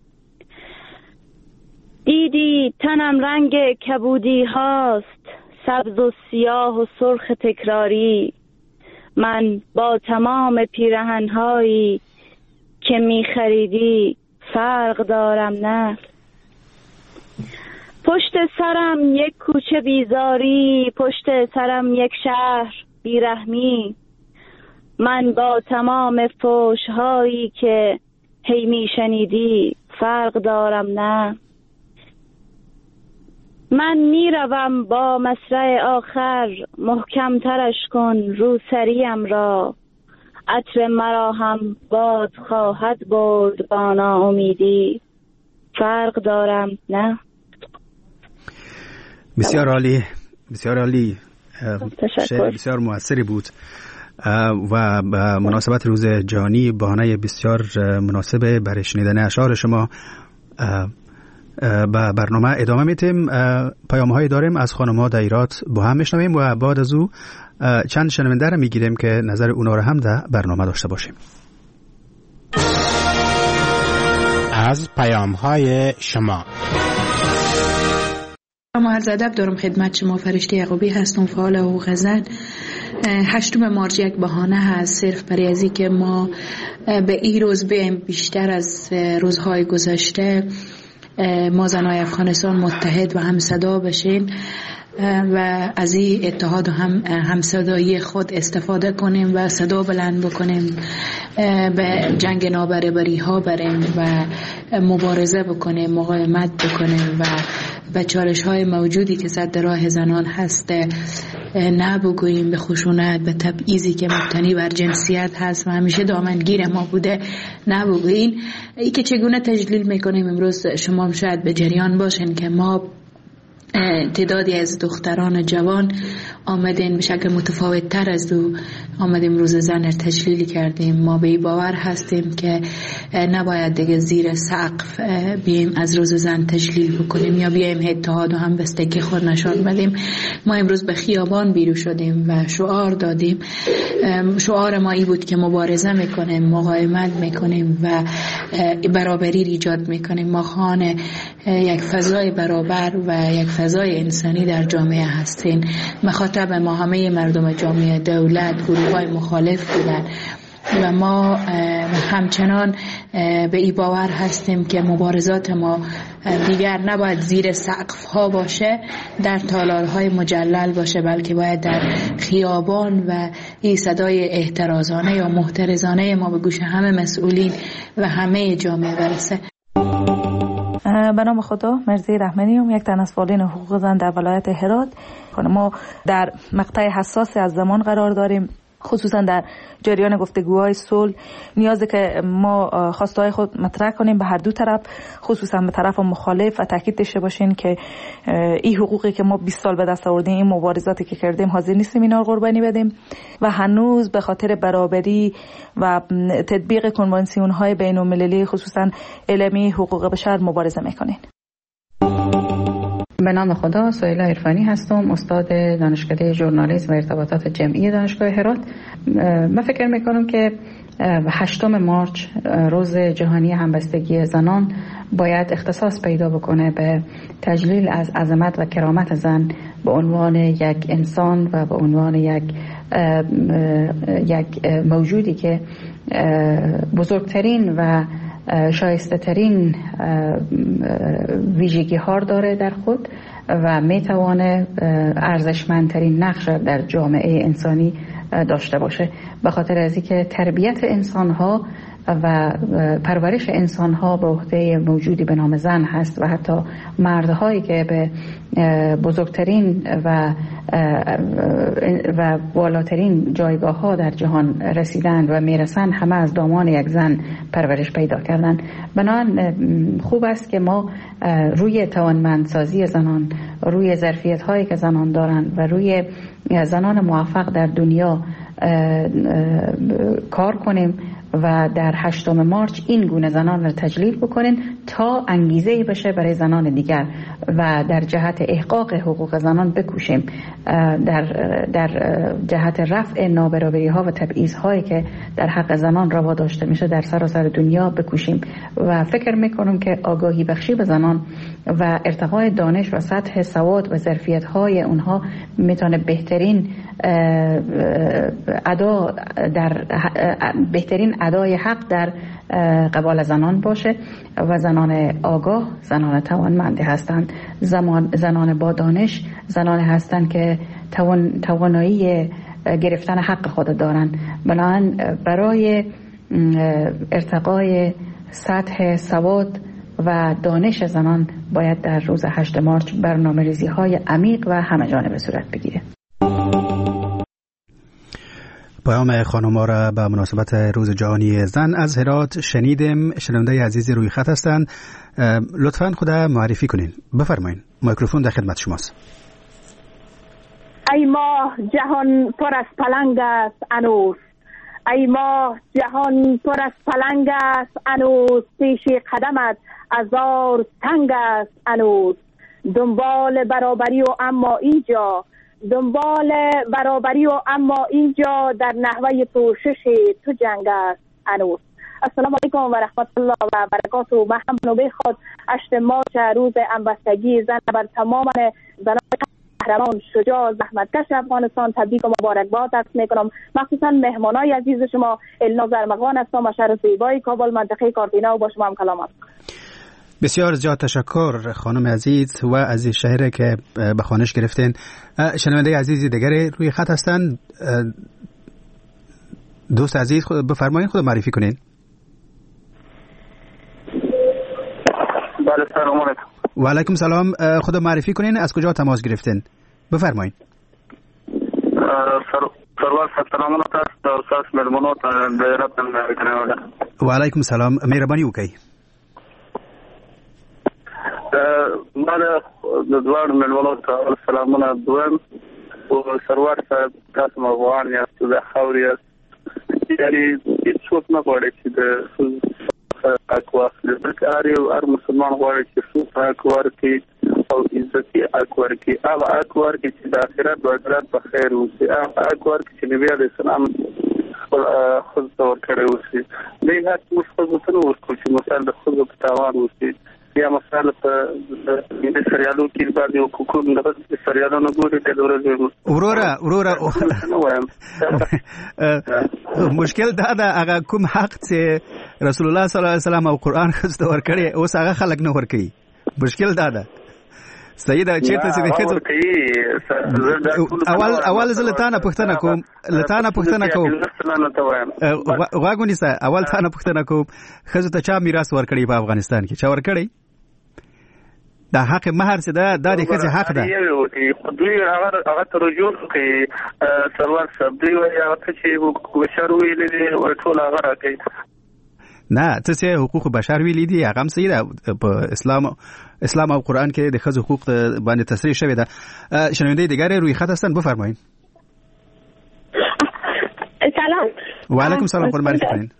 [SPEAKER 4] دیدی تنم رنگ کبودی هاست، سبز و سیاه و سرخ تکراری. من با تمام پیرهنهایی که می خریدی فرق دارم نه. پشت سرم یک کوچه بیزاری، پشت سرم یک شهر بیرحمی. من با تمام فحش‌هایی که هی می شنیدی فرق دارم نه. من می روم با مصرع آخر، محکم ترش کن روسریم را. عطر مرا هم باد خواهد برد با ناامیدی فرق دارم نه.
[SPEAKER 1] بسیار عالی، بسیار عالی. شعر بسیار موثری بود و به مناسبت روز جهانی بهانه بسیار مناسبه برای شنیدن اشعار شما. با برنامه ادامه میتیم. پیام‌هایی داریم از خانم‌ها در ایرات با هم میشنویم و بعد از او چند شنونده را میگیریم که نظر اونا را هم در برنامه داشته باشیم.
[SPEAKER 6] از پیام‌های شما.
[SPEAKER 10] عرض ادب دارم خدمت شما. فرشته یعقوبی هستم، فعال حقوق زن. 8 مارچ یک بهانه هست صرف برای ازی که ما به این روز بیایم بیشتر از روزهای گذشته ما زنای افغانستان متحد و همصدا بشیم و از این اتحاد و همصدایی خود استفاده کنیم و صدا بلند بکنیم، به جنگ نابرابری ها بریم و مبارزه بکنیم، مقاومت بکنیم و به چالش‌های موجودی که صد راه زنان هست نه بگوییم، به خشونت، به تبعیضی که مبتنی بر جنسیت هست و همیشه دامنگیر ما بوده نه بگوییم. ای که چگونه تجلیل میکنیم امروز شما شاید به جریان باشین که ما تعدادی از دختران جوان آمدین به شکل متفاوت تر از دو آمدیم روز زن را تجلیل کردیم. ما به این باور هستیم که نباید دیگه زیر سقف بیایم از روز زن تجلیل بکنیم یا بیایم اتحاد و همبستگی خود نشان بدیم. ما امروز به خیابان بیرون شدیم و شعار دادیم. شعار ما این بود که مبارزه میکنیم، مقاومت میکنیم و برابری ایجاد میکنیم. ما خوان یک فضای برابر و یک فضای انسانی در جامعه هستیم. مخاطب ما همه مردم جامعه، دولت، گروه‌های مخالف بودن و ما همچنان به این باور هستیم که مبارزات ما دیگر نباید زیر سقف ها باشه، در تالارهای مجلل باشه، بلکه باید در خیابان و این صدای احترازانه یا محترزانه ما به گوش همه مسئولین و همه جامعه برسه.
[SPEAKER 11] به نام خدا، مرزی رحمانیم، یک تن از فعالین حقوق زن در ولایت هرات. ما در مقطع حساسی از زمان قرار داریم، خصوصا در جریان گفتگوهای صلح نیازه که ما خواستهای خود مطرح کنیم به هر دو طرف، خصوصا به طرف مخالف، و تاکید داشته باشین که این حقوقی که ما 20 سال به دست آوردیم، این مبارزاتی که کردیم، حاضر نیستیم اینا قربانی بدیم و هنوز به خاطر برابری و تطبیق کنوانسیون‌های بین‌المللی خصوصا اعلامیه حقوق بشر مبارزه میکنین.
[SPEAKER 12] به نام خدا، سهیلا عرفانی هستم، استاد دانشکده ژورنالیسم و ارتباطات جمعی دانشگاه هرات. من فکر میکنم که 8 مارچ روز جهانی همبستگی زنان باید اختصاص پیدا بکنه به تجلیل از عظمت و کرامت زن به عنوان یک انسان و به عنوان یک موجودی که بزرگترین و شایسته ترین ویژگی ها داره در خود و میتوانه ارزشمندترین نقش در جامعه انسانی داشته باشه. به خاطر از اینکه تربیت انسان ها و پرورش انسان ها به عهده موجودی به نام زن هست و حتی مردهایی که به بزرگترین و بالاترین جایگاه ها در جهان رسیدند و میرسند، همه از دامان یک زن پرورش پیدا کردن. بنابراین خوب است که ما روی توانمندسازی زنان، روی ظرفیت هایی که زنان دارند و روی زنان موفق در دنیا کار کنیم و در 8 مارچ این گونه زنان را تجلیل بکنیم تا انگیزه‌ای بشه برای زنان دیگر و در جهت احقاق حقوق زنان بکوشیم، در جهت رفع نابرابری‌ها و تبعیض‌هایی که در حق زنان روا داشته میشه در سراسر دنیا بکوشیم. و فکر میکنم که آگاهی بخشی به زنان و ارتقای دانش و سطح سواد و ظرفیت‌های اونها میتونه بهترین ادای حق در قبال زنان باشه و زنان آگاه، زنان توانمندی هستند، زنان با دانش، زنان هستند که توانایی گرفتن حق خود دارند. بنابراین برای ارتقای سطح سواد و دانش زنان باید در روز 8 مارچ برنامه‌ریزی‌های عمیق و همه‌جانبه صورت بگیره.
[SPEAKER 1] پیام خانم‌ها را به مناسبت روز جهانی زن از هرات شنیدیم. شنونده عزیز روی خط هستند، لطفاً خود معرفی کنین. بفرمایید، میکروفون در خدمت شماست.
[SPEAKER 13] ای ماه جهان پر از پلنگ است انوس، ای ماه جهان پر از پلنگ است انوس، پیش قدمت هزار تنگ است انوس. دنبال برابری و اما اینجا، دنبال برابری و اما اینجا در نحوه پوشش تو جنگ است انوس. السلام علیکم و رحمت الله و برکاته. من هم نوبه خود 8 مارچ روز همبستگی زن بر تمام زنان قهرمان شجاع زحمتکش افغانستان تبریک و مبارکباد عرض میکنم. مخصوصا مهمانای عزیز شما الناز ارمغان هستم و شهر زیبای کابل منطقه کارتینا و با شما هم کلامات.
[SPEAKER 1] بسیار زیاد تشکر خانم عزیز و از این شهر که به خوانش گرفتین. شنونده عزیزی دیگری روی خط هستند. دوست عزیز بفرمایید خود معرفی کنین.
[SPEAKER 14] بله، سلام علیکم.
[SPEAKER 1] و علیکم سلام. خود معرفی کنین، از کجا تماس گرفتین؟ بفرمایید.
[SPEAKER 14] سرور سلام تاسو د استاد ملمنو ته د راتن راغله.
[SPEAKER 1] و علیکم سلام. مهرباني وکړئ.
[SPEAKER 14] ما د دوار ملمنو ته سلامونه دوام او سرور تاسو مغوان یاست د خوري یعنی هیڅ نه غواړي چې د اکواس د کاری او هر مسلمان غواړي چې څو اکوار کې او عزتي اکوار کې او اکوار کې چې د آخرت او آخرت په خیر اوسي او اکوار کې چې نبی عليه السلام خود تور کړی اوسي دغه هڅه موږ څه وکړو چې مثلا د خود په تاوان اوسي یا مثلا په د سریالو کې باندې حقوق د سریالو نه ګوري د ورځې
[SPEAKER 1] وروره مشکل دا ده هغه کوم حق چې رسول الله صلی الله علیه وسلم او قران خسته ور کړی اوس هغه خلک نه ور کوي. مشکل دا ده سیده چیرته چې د خځو اول زلتانه پښتنه کوم واګونی سره اول ثانه پښتنه کوم خځو ته چا میراث ور کړی په افغانستان کې؟ چا ور کړی؟ دا حق مہر څه ده؟ دا د خځې حق ده.
[SPEAKER 14] دوی هغه ترجمه کوي سرور سبدي او هغه چې بشر ویلي او ټول هغه راکړي.
[SPEAKER 1] نه څه چې حقوق بشر ویلي دي هغه هم صحیح ده. په اسلام او قرآن کې د خځو حقوق باندې تصریح شوی ده. شنونده دیگر روی خط هستن، بفرمایید.
[SPEAKER 15] سلام.
[SPEAKER 1] و علیکم سلام. خود معرفی کنین.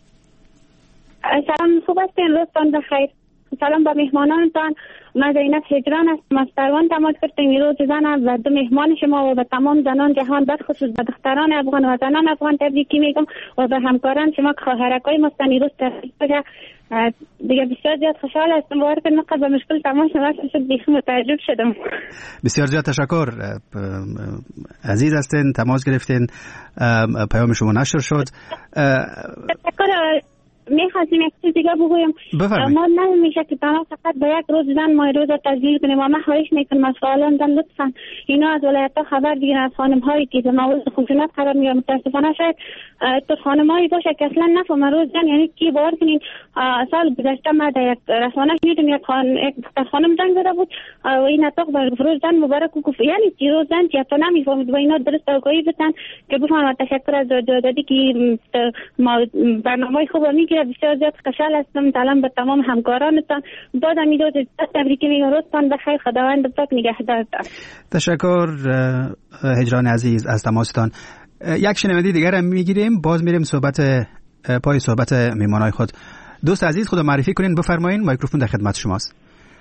[SPEAKER 15] سلام، خوب هستین؟ روزتان بخیر. سلام به مهمانانتان. من زینب هجران هستم از تایوان تماس گرفتیم. روز زن و دو مهمان شما و به تمام زنان جهان بخصوص به دختران افغان و زنان افغان تبریکی میگم و به همکاران شما که خواهرکای مستنی روز تبریک بگه. دیگه بسیار زیاد خوشحال هستم. باور کنید نقد به مشکل تماس شد بیخی متعجب شدم.
[SPEAKER 1] بسیار زیاد تشکر. عزیز هستین، تماس گرفتین، پیام شما نشر شد.
[SPEAKER 15] تشکر. میخواستیم یک چیز دیگه بگویم. ما نمیشه که تنها فقط به یک روز زن ماه روز تجلیل کنیم و من خواهش میکنم از فعالان زن لطفا اینا از ولایت ها خبر بگیرن از خانم هایی که به مورد خشونت قرار میگیرن. متاسفانه شاید تو خانم هایی باشه که اصلا نفهمه روز زن یعنی کی. باور کنین سال گذشته ما در یک رسانه شنیدم یک خانم زنگ زده بود و این اتاق بر روز زن مبارک گفت یعنی چی روز زن چی؟ تو نمیفهمید و اینا درست آگاهی بدن که بفهمن. تشکر از دادی که برنامه خوب میگیره. بسیار زیاد خوشحال هستم. سلام به تمام همکارانتان. بازم میدوز تبریک میگم. روزتان بخیر. خداوند پاک نگهدارتان.
[SPEAKER 1] تشکر هجران عزیز از تماستان. یک شنونده دیگر هم میگیریم، باز میریم پای صحبت میمانای خود. دوست عزیز خود معرفی کنین، بفرمایین. میکروفون در خدمت شماست.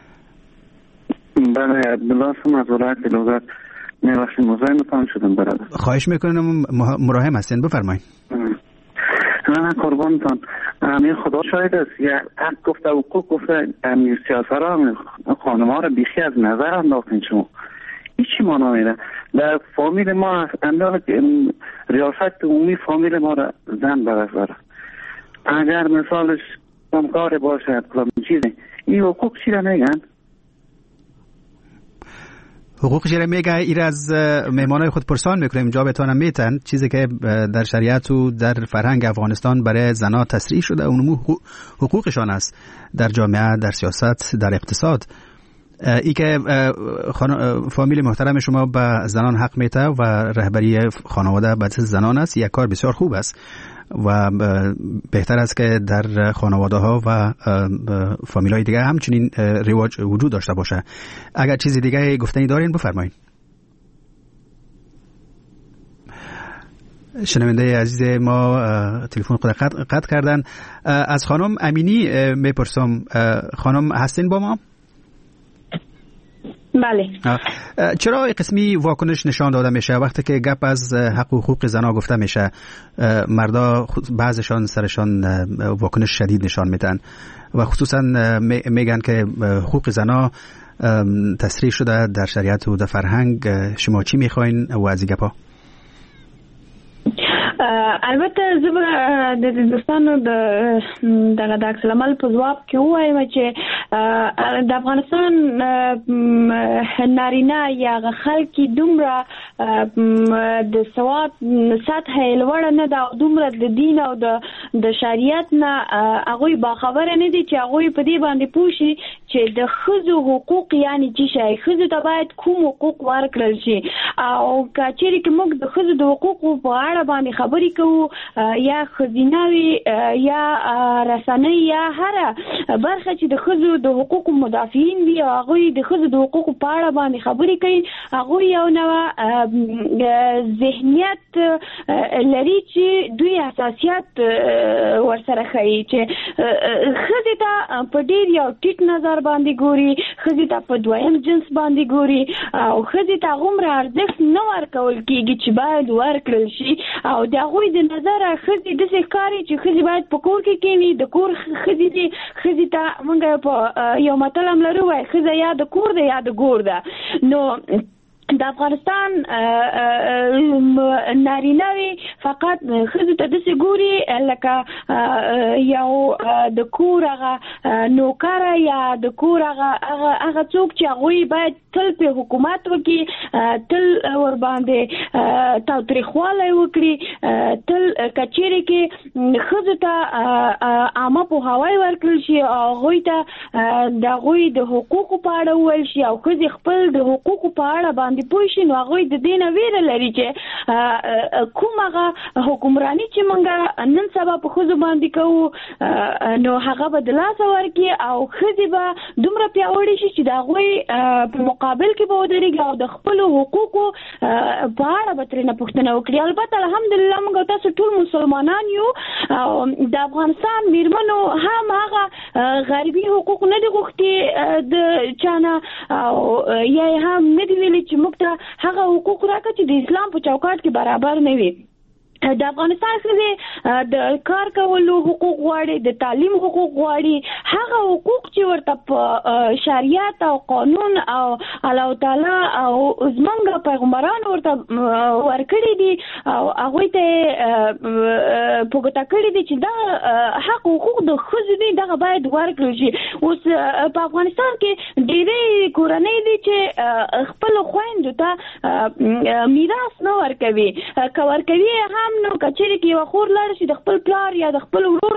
[SPEAKER 16] بله، عبدالله هستم از ولایت بلوغات. میبخشید مزاحمتان شدم برادر.
[SPEAKER 1] خواهش میکنم، مراهم هستین، بفرمایین.
[SPEAKER 16] نه قربانتان. امیر خدا شاهد است. یه حق گفته حقوق گفته امیر سیاسران خانم ها را بیخی از نظر انداختین شما. هیچی ما نمیده. در فامیل ما انداخت ریاست عمومی فامیل ما را زن برساره. اگر مثالش کمکار باشد کلام چیزی این حقوق چی را میگن؟
[SPEAKER 1] حقوق چی را میگه؟ این از مهمانای خود پرسان میکنیم، جوابتان میتن. چیزی که در شریعت و در فرهنگ افغانستان برای زنها تصریح شده اونمو حقوقشان است در جامعه، در سیاست، در اقتصاد. ای که فامیل محترم شما به زنان حق میده و رهبری خانواده به زنان است، یک کار بسیار خوب است و بهتر است که در خانواده ها و فامیل های دیگه همچنین رواج وجود داشته باشه. اگر چیزی دیگه گفتنی دارین بفرمایید. شنونده عزیز ما تلفن خود قطع کردن. از خانم امینی میپرسم، خانم هستین با ما؟
[SPEAKER 15] بله.
[SPEAKER 1] چرا قسمی واکنش نشان داده میشه وقتی که گپ از حق و حقوق زنها گفته میشه؟ مردا بعضشان سرشان واکنش شدید نشان میدن و خصوصا میگن که حقوق زنها تصریح شده در شریعت و در فرهنگ. شما چی میخواین و از این گپا؟
[SPEAKER 9] البته زه د دوستانو د عکس العمل په ځواب کې وایم چې د افغانستان نارینه یا خلک دومره د سواد سطح لوړ نه دا دومره د دین او د شریعت نه هغه با خبره نه دي چې هغه په دې باندې پوښي چې د خزو حقوق یعنی چې شای خزو ته باید کوم حقوق ورکړل شي او کچېرې کې موږ د خزو د حقوقو په اړه باندې خبرې کوو یا خزیناوي یا رسنۍ یا هر برخه چې د خزو د حقوقو مدافعین دي او هغه د خزو د حقوقو په اړه باندې خبرې کوي هغه یو نو ذهنیت لري چې دوی حساسیت ورسره کوي چې خزې ته په ډیر یو ټیټ نظر باندې ګوري خزې ته په دویم جنس باندې ګوري او خزې ته غومره ارزښت نه ورکول کېږي چې باید ورکړل شي او د هغوی د نظره خزې داسې ښکاري چې خزې باید په کور کې کېني د کور خزې دي خزې ته موږ په یو متل هم لرو وایي ښځه یا د کور ده یا د ګور ده نو د افغانستان نارینه فقط خزو ته داسې ګوري لکه یو د کور هغه نوکر یا د کور هغه څوک چې هغوی باید تل په حکومت وکړي تل ورباندې تاوتریخوالی وکړي تل کچېرې کې ښځو ته عامه پوهاوی ورکړل شي او هغوی ته د هغوی د حقوقو په اړه وویل شي او ښځې خپل د حقوقو په اړه باندې پوه شي نو هغوی د دې نه ویره لري چې کوم هغه حکمراني چې موږ نن سبا په ښځو باندې کوو نو هغه به د لاسه ورکړي او ښځې به دومره پیاوړې شي چې د هغوی په مقابل کې به ودرېږي او د خپلو حقوقو په اړه به ترېنه پوښتنه وکړي. البته الحمدلله موږ تاسو ټول مسلمانان یو او د افغانستان میرمنو هم هغه غربي حقوق نه دي غوښتي د چانه او یا هم نه دي ویلي چې موږ ته هغه حقوق راکړه چې د اسلام په چوکاټ کې برابر نه وي. د افغانستان څخه د کار کولو حقوق غواړي د تعلیم حقوق غواړي هغه حقوق چې ورته په شریعت او قانون او الله تعالی او زمونږ پیغمبرانو ورته ورکړي دي او هغه ته پوښتنه کړې دي چې دا حق حقوق د ښځو دي دغه باید ورکړل شي. اوس په افغانستان کې ډېرې کورنۍ دي چې خپل خويندو ته میراث نه ورکوي ورکوي هم نو کچېرې کې یو خور لاړ شي د خپل پلار یا د خپل ورور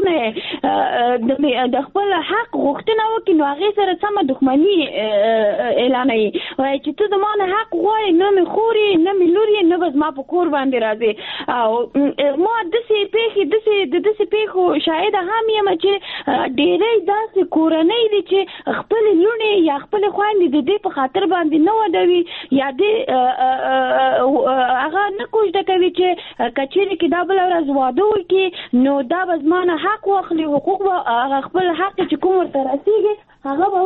[SPEAKER 9] نه د خپل حق غوښتنه وکړي نو هغې سره سمه دښمني اعلانوي وایي چې ته زما نه حق غواړې نه مې خور یې نه مې لور یې نه به زما په کور باندې راځې او ما داسې پیښو شاهده هم یم چې ډېری داسې کورنۍ دي چې خپلې لوڼې یا خپلې خویندې د دې په خاطر باندې نه ودوي یا دې هغه نه کوژده کوي چې چیرې کې دا بل ورځ واده وکړي نو دا به زما نه حق واخلي حقوق به خپل حق چې کوم ورته رسېږي هغه به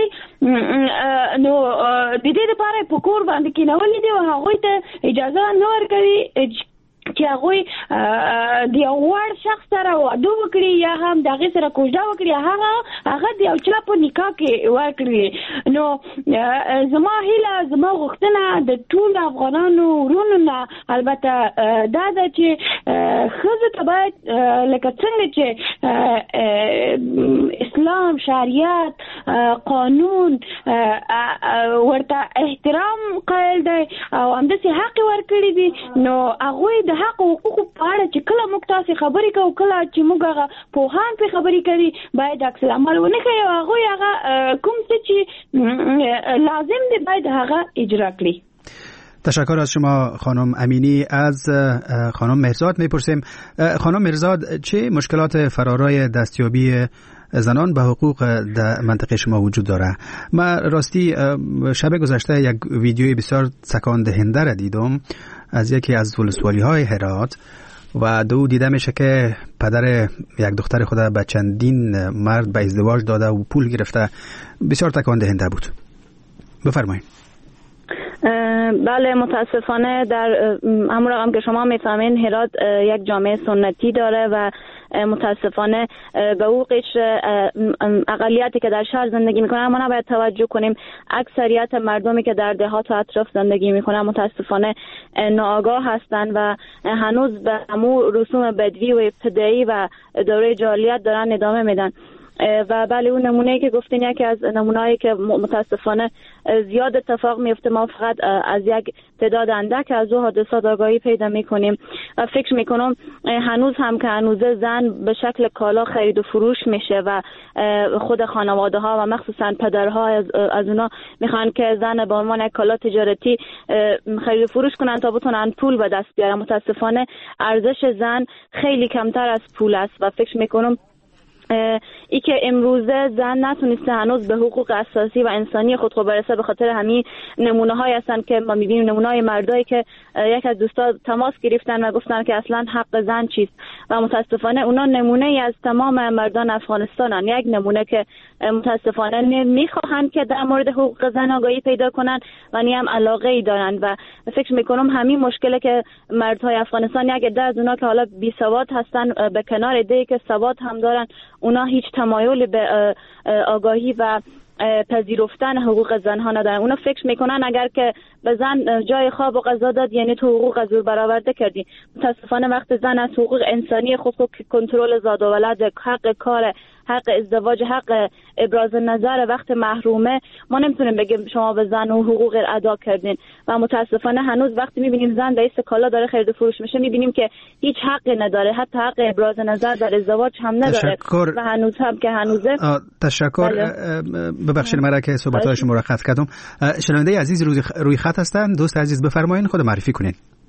[SPEAKER 9] واخلي نو د دې لپاره په کور باندې کېنولي دي او هغوی ته اجازه نه ورکوي چې هغوی د یو وړ شخص سره واده وکړي یا هم د هغې سره کوژده وکړي هغه د یو چا په نکاح کې ورکړي. نو زما هیله زما غوښتنه د ټول افغانانو ورونو نه البته دا ده چې ښځو ته باید لکه څنګه چې اسلام شریعت قانون ورته احترام قایل دی او همداسې حق ورکړي دي نو هغوی د حق او حقوقو په اړه چې کله موږ تاسې خبرې کوو کله چې موږ هغه پوهان پرې خبرې کوي باید عکس العمل ونه کوي او هغوی هغه کوم څه چې لازم دی باید هغه اجرا کړي.
[SPEAKER 1] تشکر از شما خانم امینی. از خانم مهرزاد میپرسیم خانم مهرزاد چه مشکلات فرارای دستیابی زنان به حقوق در منطقه شما وجود داره؟ من راستی شب گذشته یک ویدیوی بسیار تکان دهنده را دیدم از یکی از ولسوالی های هرات و دو دیده میشه که پدر یک دختر خود به چندین مرد به ازدواج داده و پول گرفته. بسیار تکان دهنده بود. بفرمایید.
[SPEAKER 4] بله متاسفانه در همون رقم که شما میفهمین هرات یک جامعه سنتی داره و متاسفانه به حقوقش اقلیتی که در شهر زندگی میکنن ما نباید توجه کنیم. اکثریت مردمی که در دهات و اطراف زندگی میکنن متاسفانه ناآگاه هستند و هنوز به همون رسوم بدوی و ابتدایی و دوره جاهلیت دارن ادامه میدن. و بله اون نمونه که گفتین یکی از نمونه‌ای که متاسفانه زیاد اتفاق میفته، ما فقط از یک تعداد اندک از او حادثات آگاهی پیدا میکنیم و فکر میکنم هنوز هم که هنوزه زن به شکل کالا خرید و فروش میشه و خود خانواده ها و مخصوصا پدرها از اونا میخوان که زن به عنوان یک کالا تجارتی خرید و فروش کنن تا بتونن پول به دست بیارن. متاسفانه ارزش زن خیلی کمتر از پول است و فکر میکنم ای که امروزه زن نتونسته هنوز به حقوق اساسی و انسانی خود برسه به خاطر همین نمونه های هستن که ما میبینیم، نمونه های مردایی که یک از دوستا تماس گرفتن و گفتن که اصلا حق زن چیست و متاسفانه اونا نمونه ای از تمام مردان افغانستانن، یک نمونه که متاسفانه میخواهند که در مورد حقوق زن آگاهی پیدا کنن و نی هم علاقه ای دارن و فکر میکنم همین مشکله که مردهای افغانستان یک عده از اونا که حالا بی سواد هستن به کنار عده که سواد هم دارن، اونا هیچ تمایل به آگاهی و پذیرفتن حقوق زنها ندارن. اونا فکر میکنن اگر که به زن جای خواب و غذا داد یعنی تو حقوق از او برآورده کردی. متاسفانه وقت زن از حقوق انسانی خود کنترل زاد و ولد، حق کار، حق ازدواج، حق ابراز نظر وقت محرومه، ما نمیتونیم بگیم شما به زن و حقوق ادا کردین و متاسفانه هنوز وقتی میبینیم زن به کالا داره خرید و فروش میشه میبینیم که هیچ حقی نداره، حتی حق ابراز نظر در ازدواج هم نداره و هنوز هم که هنوزه.
[SPEAKER 1] تشکر. ببخشید مرا که صحبت‌های شما را قطع کردم. شنونده عزیز روی خط هستن. دوست عزیز بفرمایید، خود معرفی کنین.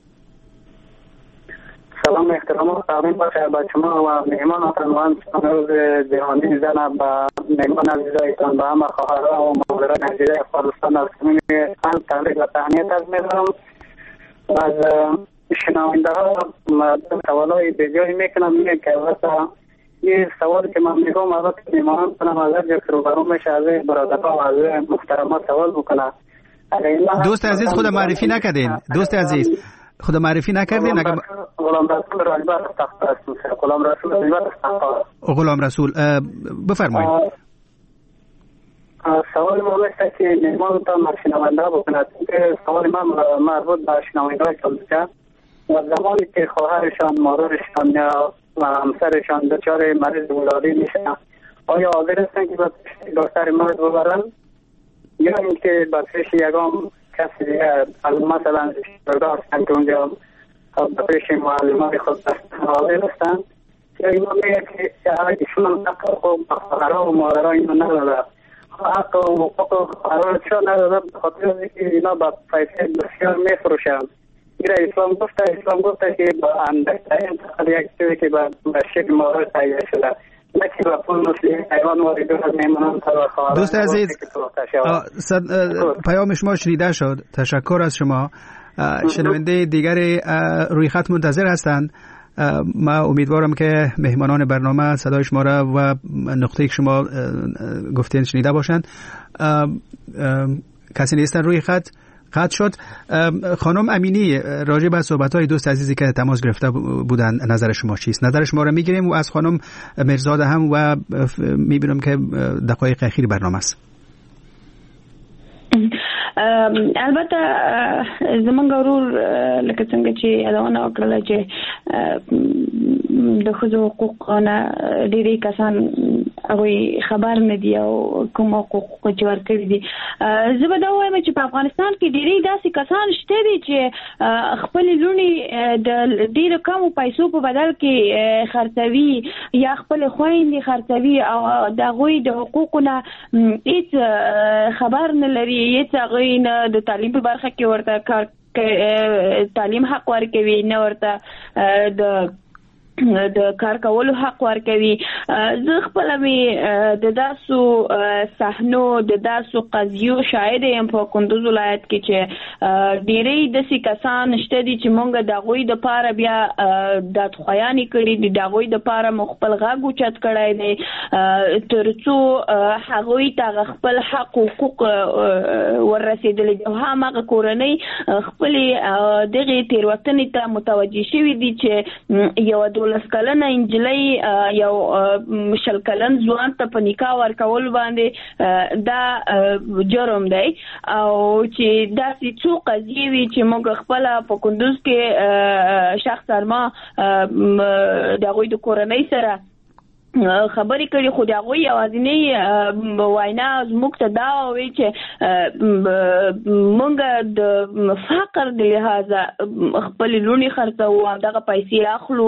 [SPEAKER 17] سلام، احترام و تقدیم باشه به شما و مهمانتان و روز جهانی زن و مهمان عزیزایتان به همه خواهرها و مادران عزیز افغانستان از صمیم قلب تبریک و تهنیت عرض می‌کنم. از شنونده ها سوالای بجایی میکنم میگه که یه سوالی که من میگم البته مهمان کنم از هر جا که روبرو میشه از برادرها و از محترمات سوال بکنم.
[SPEAKER 1] دوست عزیز خود معرفی نکردین. دوست عزیز خود معرفی نکردین.
[SPEAKER 17] غلام رسول راجبر تخت است. غلام رسول راجبر تخت.
[SPEAKER 1] غلام رسول بفرمایید.
[SPEAKER 17] سوال ما است که مهمان تا شنونده بکند که سوال من مربوط به شنونده است و زمانی که خواهرشان، مادرشان یا همسرشان دچار مریض ولادی میشن آیا حاضر هستن که به دکتر مرد ببرن یا اینکه به پیش یگام کسی دیگه مثلا شاگرد هستن که اونجا به پیش معلمان خود حاضر هستن یا اینا میگه که ایشون حق خواهرها و مادرها اینو نداره، حق و حقوق خواهرها چرا نداره؟ به خاطر اینکه اینا به پیسه بسیار میفروشن. اسلام گفته که با اندک تایم فقط یک چیزی که به شکل مورد تایید شده نه که با پول مسلم حیوان وارد از میمونم تا خواهران.
[SPEAKER 1] دوست عزیز پیام شما شنیده شد. تشکر از شما. شنونده دیگر روی خط منتظر هستند. ما امیدوارم که مهمانان برنامه صدای شما را و نقطه‌ای که شما گفتین شنیده باشند. کسی نیستن روی خط قطع شد. خانم امینی راجع به صحبت‌های دوست عزیزی که تماس گرفته بودن نظر شما چیست؟ نظر شما را می‌گیریم و از خانم مرزاده هم و می‌بینم که دقایق اخیر برنامه است.
[SPEAKER 9] البته زمونږ ورور لکه څنګه چې یادونه وکړله چې د ښځو حقوقونه ډېری کسان هغوی خبر نه دي او کوم حقوق چې ورکړي دي. زه به دا وایم چې په افغانستان کې ډېری داسې کسان شته دي چې خپلې لوڼې د ډېرو کمو پیسو په بدل کې خرڅوي یا خپلې خویندې خرڅوي او د هغوی د حقوقو نه هېڅ خبر نه لري، هېڅ هغوی نه د تعلیم په برخه کې ورته تعلیم حق ورکوي، نه ورته د کار کولو حق ورکوي. زه خپل د داسو صحنو د داسو قضیو شاهد یم په کندوز ولایت کې چې ډېری داسې کسان شته دي چې مونږ د هغوی دپاره بیا دادخواهیانې کړي دي، د هغوی دپاره مو خپل غږ اوچت کړی دی تر څو هغوی ته خپل حق حقوق وررسېدلی دي او هماغه کورنۍ خپلې دغې تېروتنې ته متوجه شوي دي چې یوه 12 کلنه انجلۍ یو 20 کلن ځوان ته په نکاح ورکول باندې دا جرم دی او چې داسې څو قضیې وي چې موږ خپله په کندوز کې شخصا ما د هغوی د کورنۍ سره خبرې کړي خو دا غوي اوازنی وینا زموږ ته دا وی چې مونږ د فقر د لحاظه خپل لونی خرڅو او دغه پیسې اخلو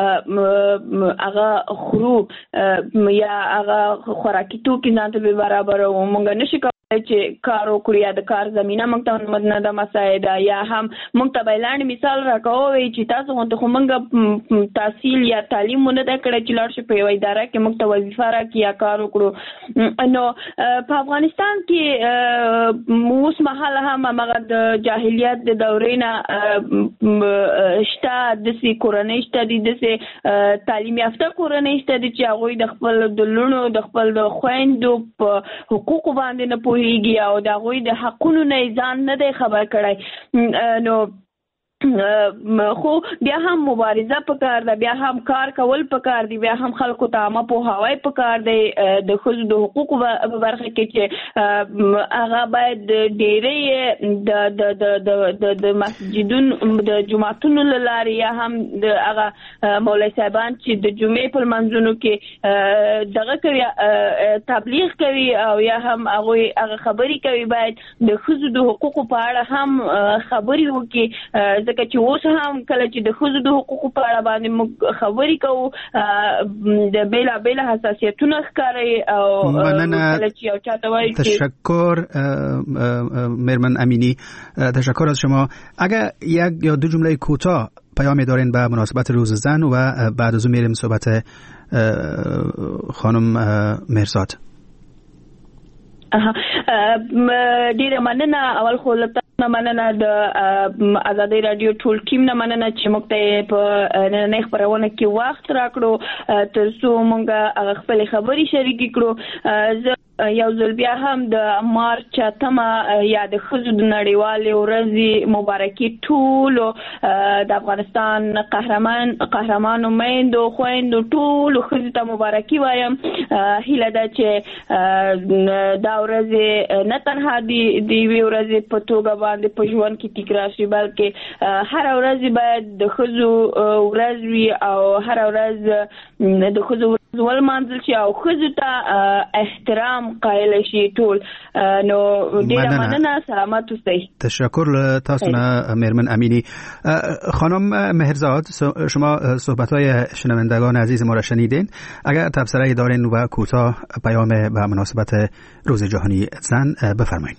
[SPEAKER 9] هغه خرو یا هغه خوراکي توکي نه ته برابر او مونږ نشي چې کار وکړو یا د کار زمينه موږ ته نه د مساعده یا هم موږ ته بیلان مثال راکوي چې تاسو غوښته خو موږ تحصیل یا تعلیم نه د کړه چې لار شي په اداره کې موږ ته وظیفه راکړي یا کار وکړو نو په افغانستان کې اوس مهال هم هغه د جاهلیت د دورې نه شته د سي کورنۍ شته د تعلیم یافته کورنۍ شته چې هغه د خپل د لونو د خپل د خويندو په حقوق باندې نه پوهیږي او دا غوي د حقونو نه ځان نه دی خبر کړای نو خو بیا هم مبارزه پکار ده بیا هم کار کول پکار دي بیا هم خلکو ته عامه پوهاوی پکار دی د خځو د حقوقو په برخه کې چې هغه باید ډېرې د مسجدونو د جماعتونو لاري یا هم د هغه مولوی صاحبان چې د جمعې په منځونو کې دغه کوي تبلیغ کوي او یا هم هغه خبري کوي باید د خځو د حقوقو په اړه هم خبري وکړي ځکه چې اوس هم کله چې د خځو د حقوقو په اړه باندې موږ خبرې کوو د بیل حساسیتونه ښکاري او کله چې یو چاته وایي
[SPEAKER 1] تشکر مرمن امینی تشکر از شما اگر یک یا دو جمله کوتاه پیامی دارین به مناسبت روز زن و بعد از اون میریم صحبت خانم مهرزاد
[SPEAKER 9] ډیره مننه اول خو لته مننه د آزادۍ رادیو ټول ټیم نه مننه چې موږ ته په نن خبرونه کې وخت راکړو ترڅو موږ خپل خبري شریک کړو یو ځل بیا هم د مارچ 8 یا د خځو د نړیوالې ورځې مبارکي ټول د افغانستان قهرمانو میندو خويندو ټول خځو ته مبارکي وایم هیله ده چې دا ورځ نه تنها دی ورځ په توګه باندې په ژوند کې تکرار شي بلکې هر ورځ باید د خځو ورځ وي او هر ورځ د خځو ول منځل شي او خځو ته احترام قائل شي ټول نو ډیره مننه سلامت اوسئ
[SPEAKER 1] تشکر تاسو نه مرمن امینی خانم مهرزاد شما صحبت‌های شنوندگان عزیز ما را شنیدین اگر تبصره‌ای دارین و کوتاه پیام به مناسبت روز جهانی زن بفرمایید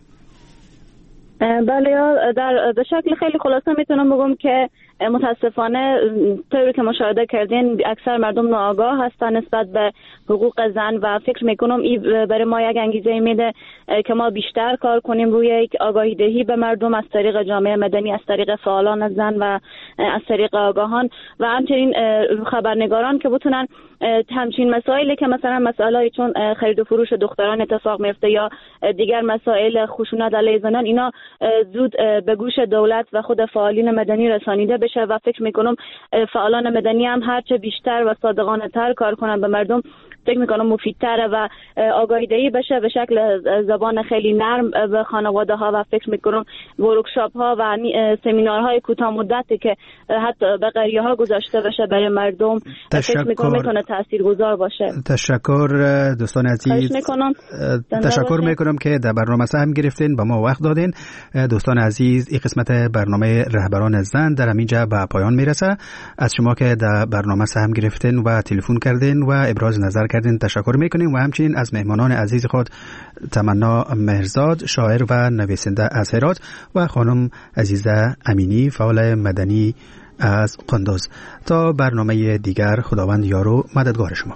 [SPEAKER 4] بله به شکل خیلی خلاصه میتونم بگم که متاسفانه طوری که مشاهده کردین اکثر مردم ناآگاه هستن نسبت به حقوق زن و فکر میکنم این برای ما یک انگیزه میده که ما بیشتر کار کنیم روی یک آگاهی دهی به مردم از طریق جامعه مدنی، از طریق فعالان زن و از طریق آگاهان و همچنین خبرنگاران که بتونن همچین مسائلی که مثلا مسائلی چون خرید و فروش دختران اتفاق میفته یا دیگر مسائل خشونت علیه زنان اینا زود به گوش دولت و خود فعالین مدنی رسانیده بشه و فکر میکنم فعالان مدنی هم هرچه بیشتر و صادقانه تر کار کنن به مردم فکر میکنم مفیدتره و آگاهی دهی بشه به شکل زبان خیلی نرم به خانواده ها و فکر میکنم ورکشاپ ها و سمینارهای کوتاه مدتی که حتی به قریه ها گذاشته بشه برای مردم فکر میکنم میتونه تاثیرگذار باشه.
[SPEAKER 1] تشکر دوستان عزیز. تشکر میکنم که در برنامه سهم گرفتین با ما وقت دادین. دوستان عزیز این قسمت برنامه رهبران زن در همینجا به پایان میرسه. از شما که در برنامه سهم گرفتین و تلفن کردین و ابراز نظر کردین تشکر میکنیم و همچنین از مهمانان عزیز خود تمنا مهرزاد شاعر و نویسنده از هرات و خانم عزیزه امینی فعال مدنی از قندوز. تا برنامه دیگر خداوند یار و مددگار شما.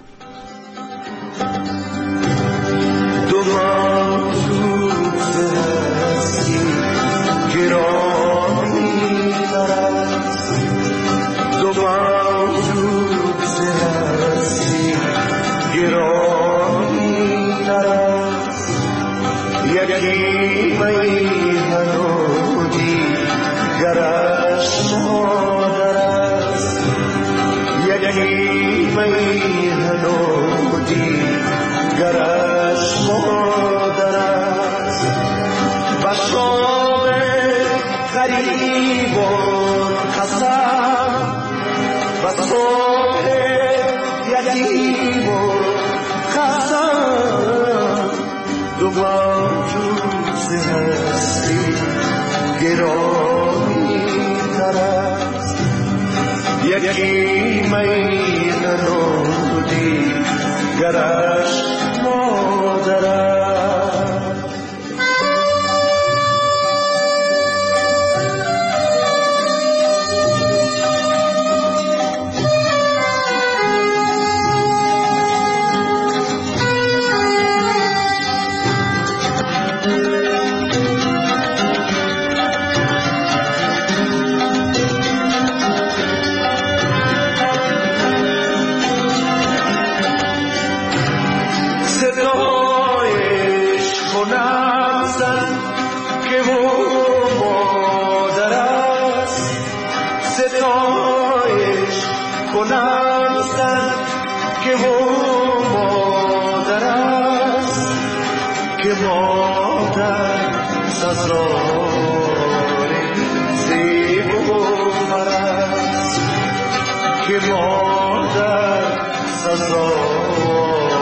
[SPEAKER 18] یتیم و خستم دو موجود هستی گرامی تر است یکی میل نودی گرش مادر است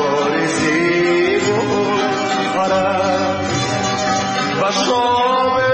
[SPEAKER 18] خواب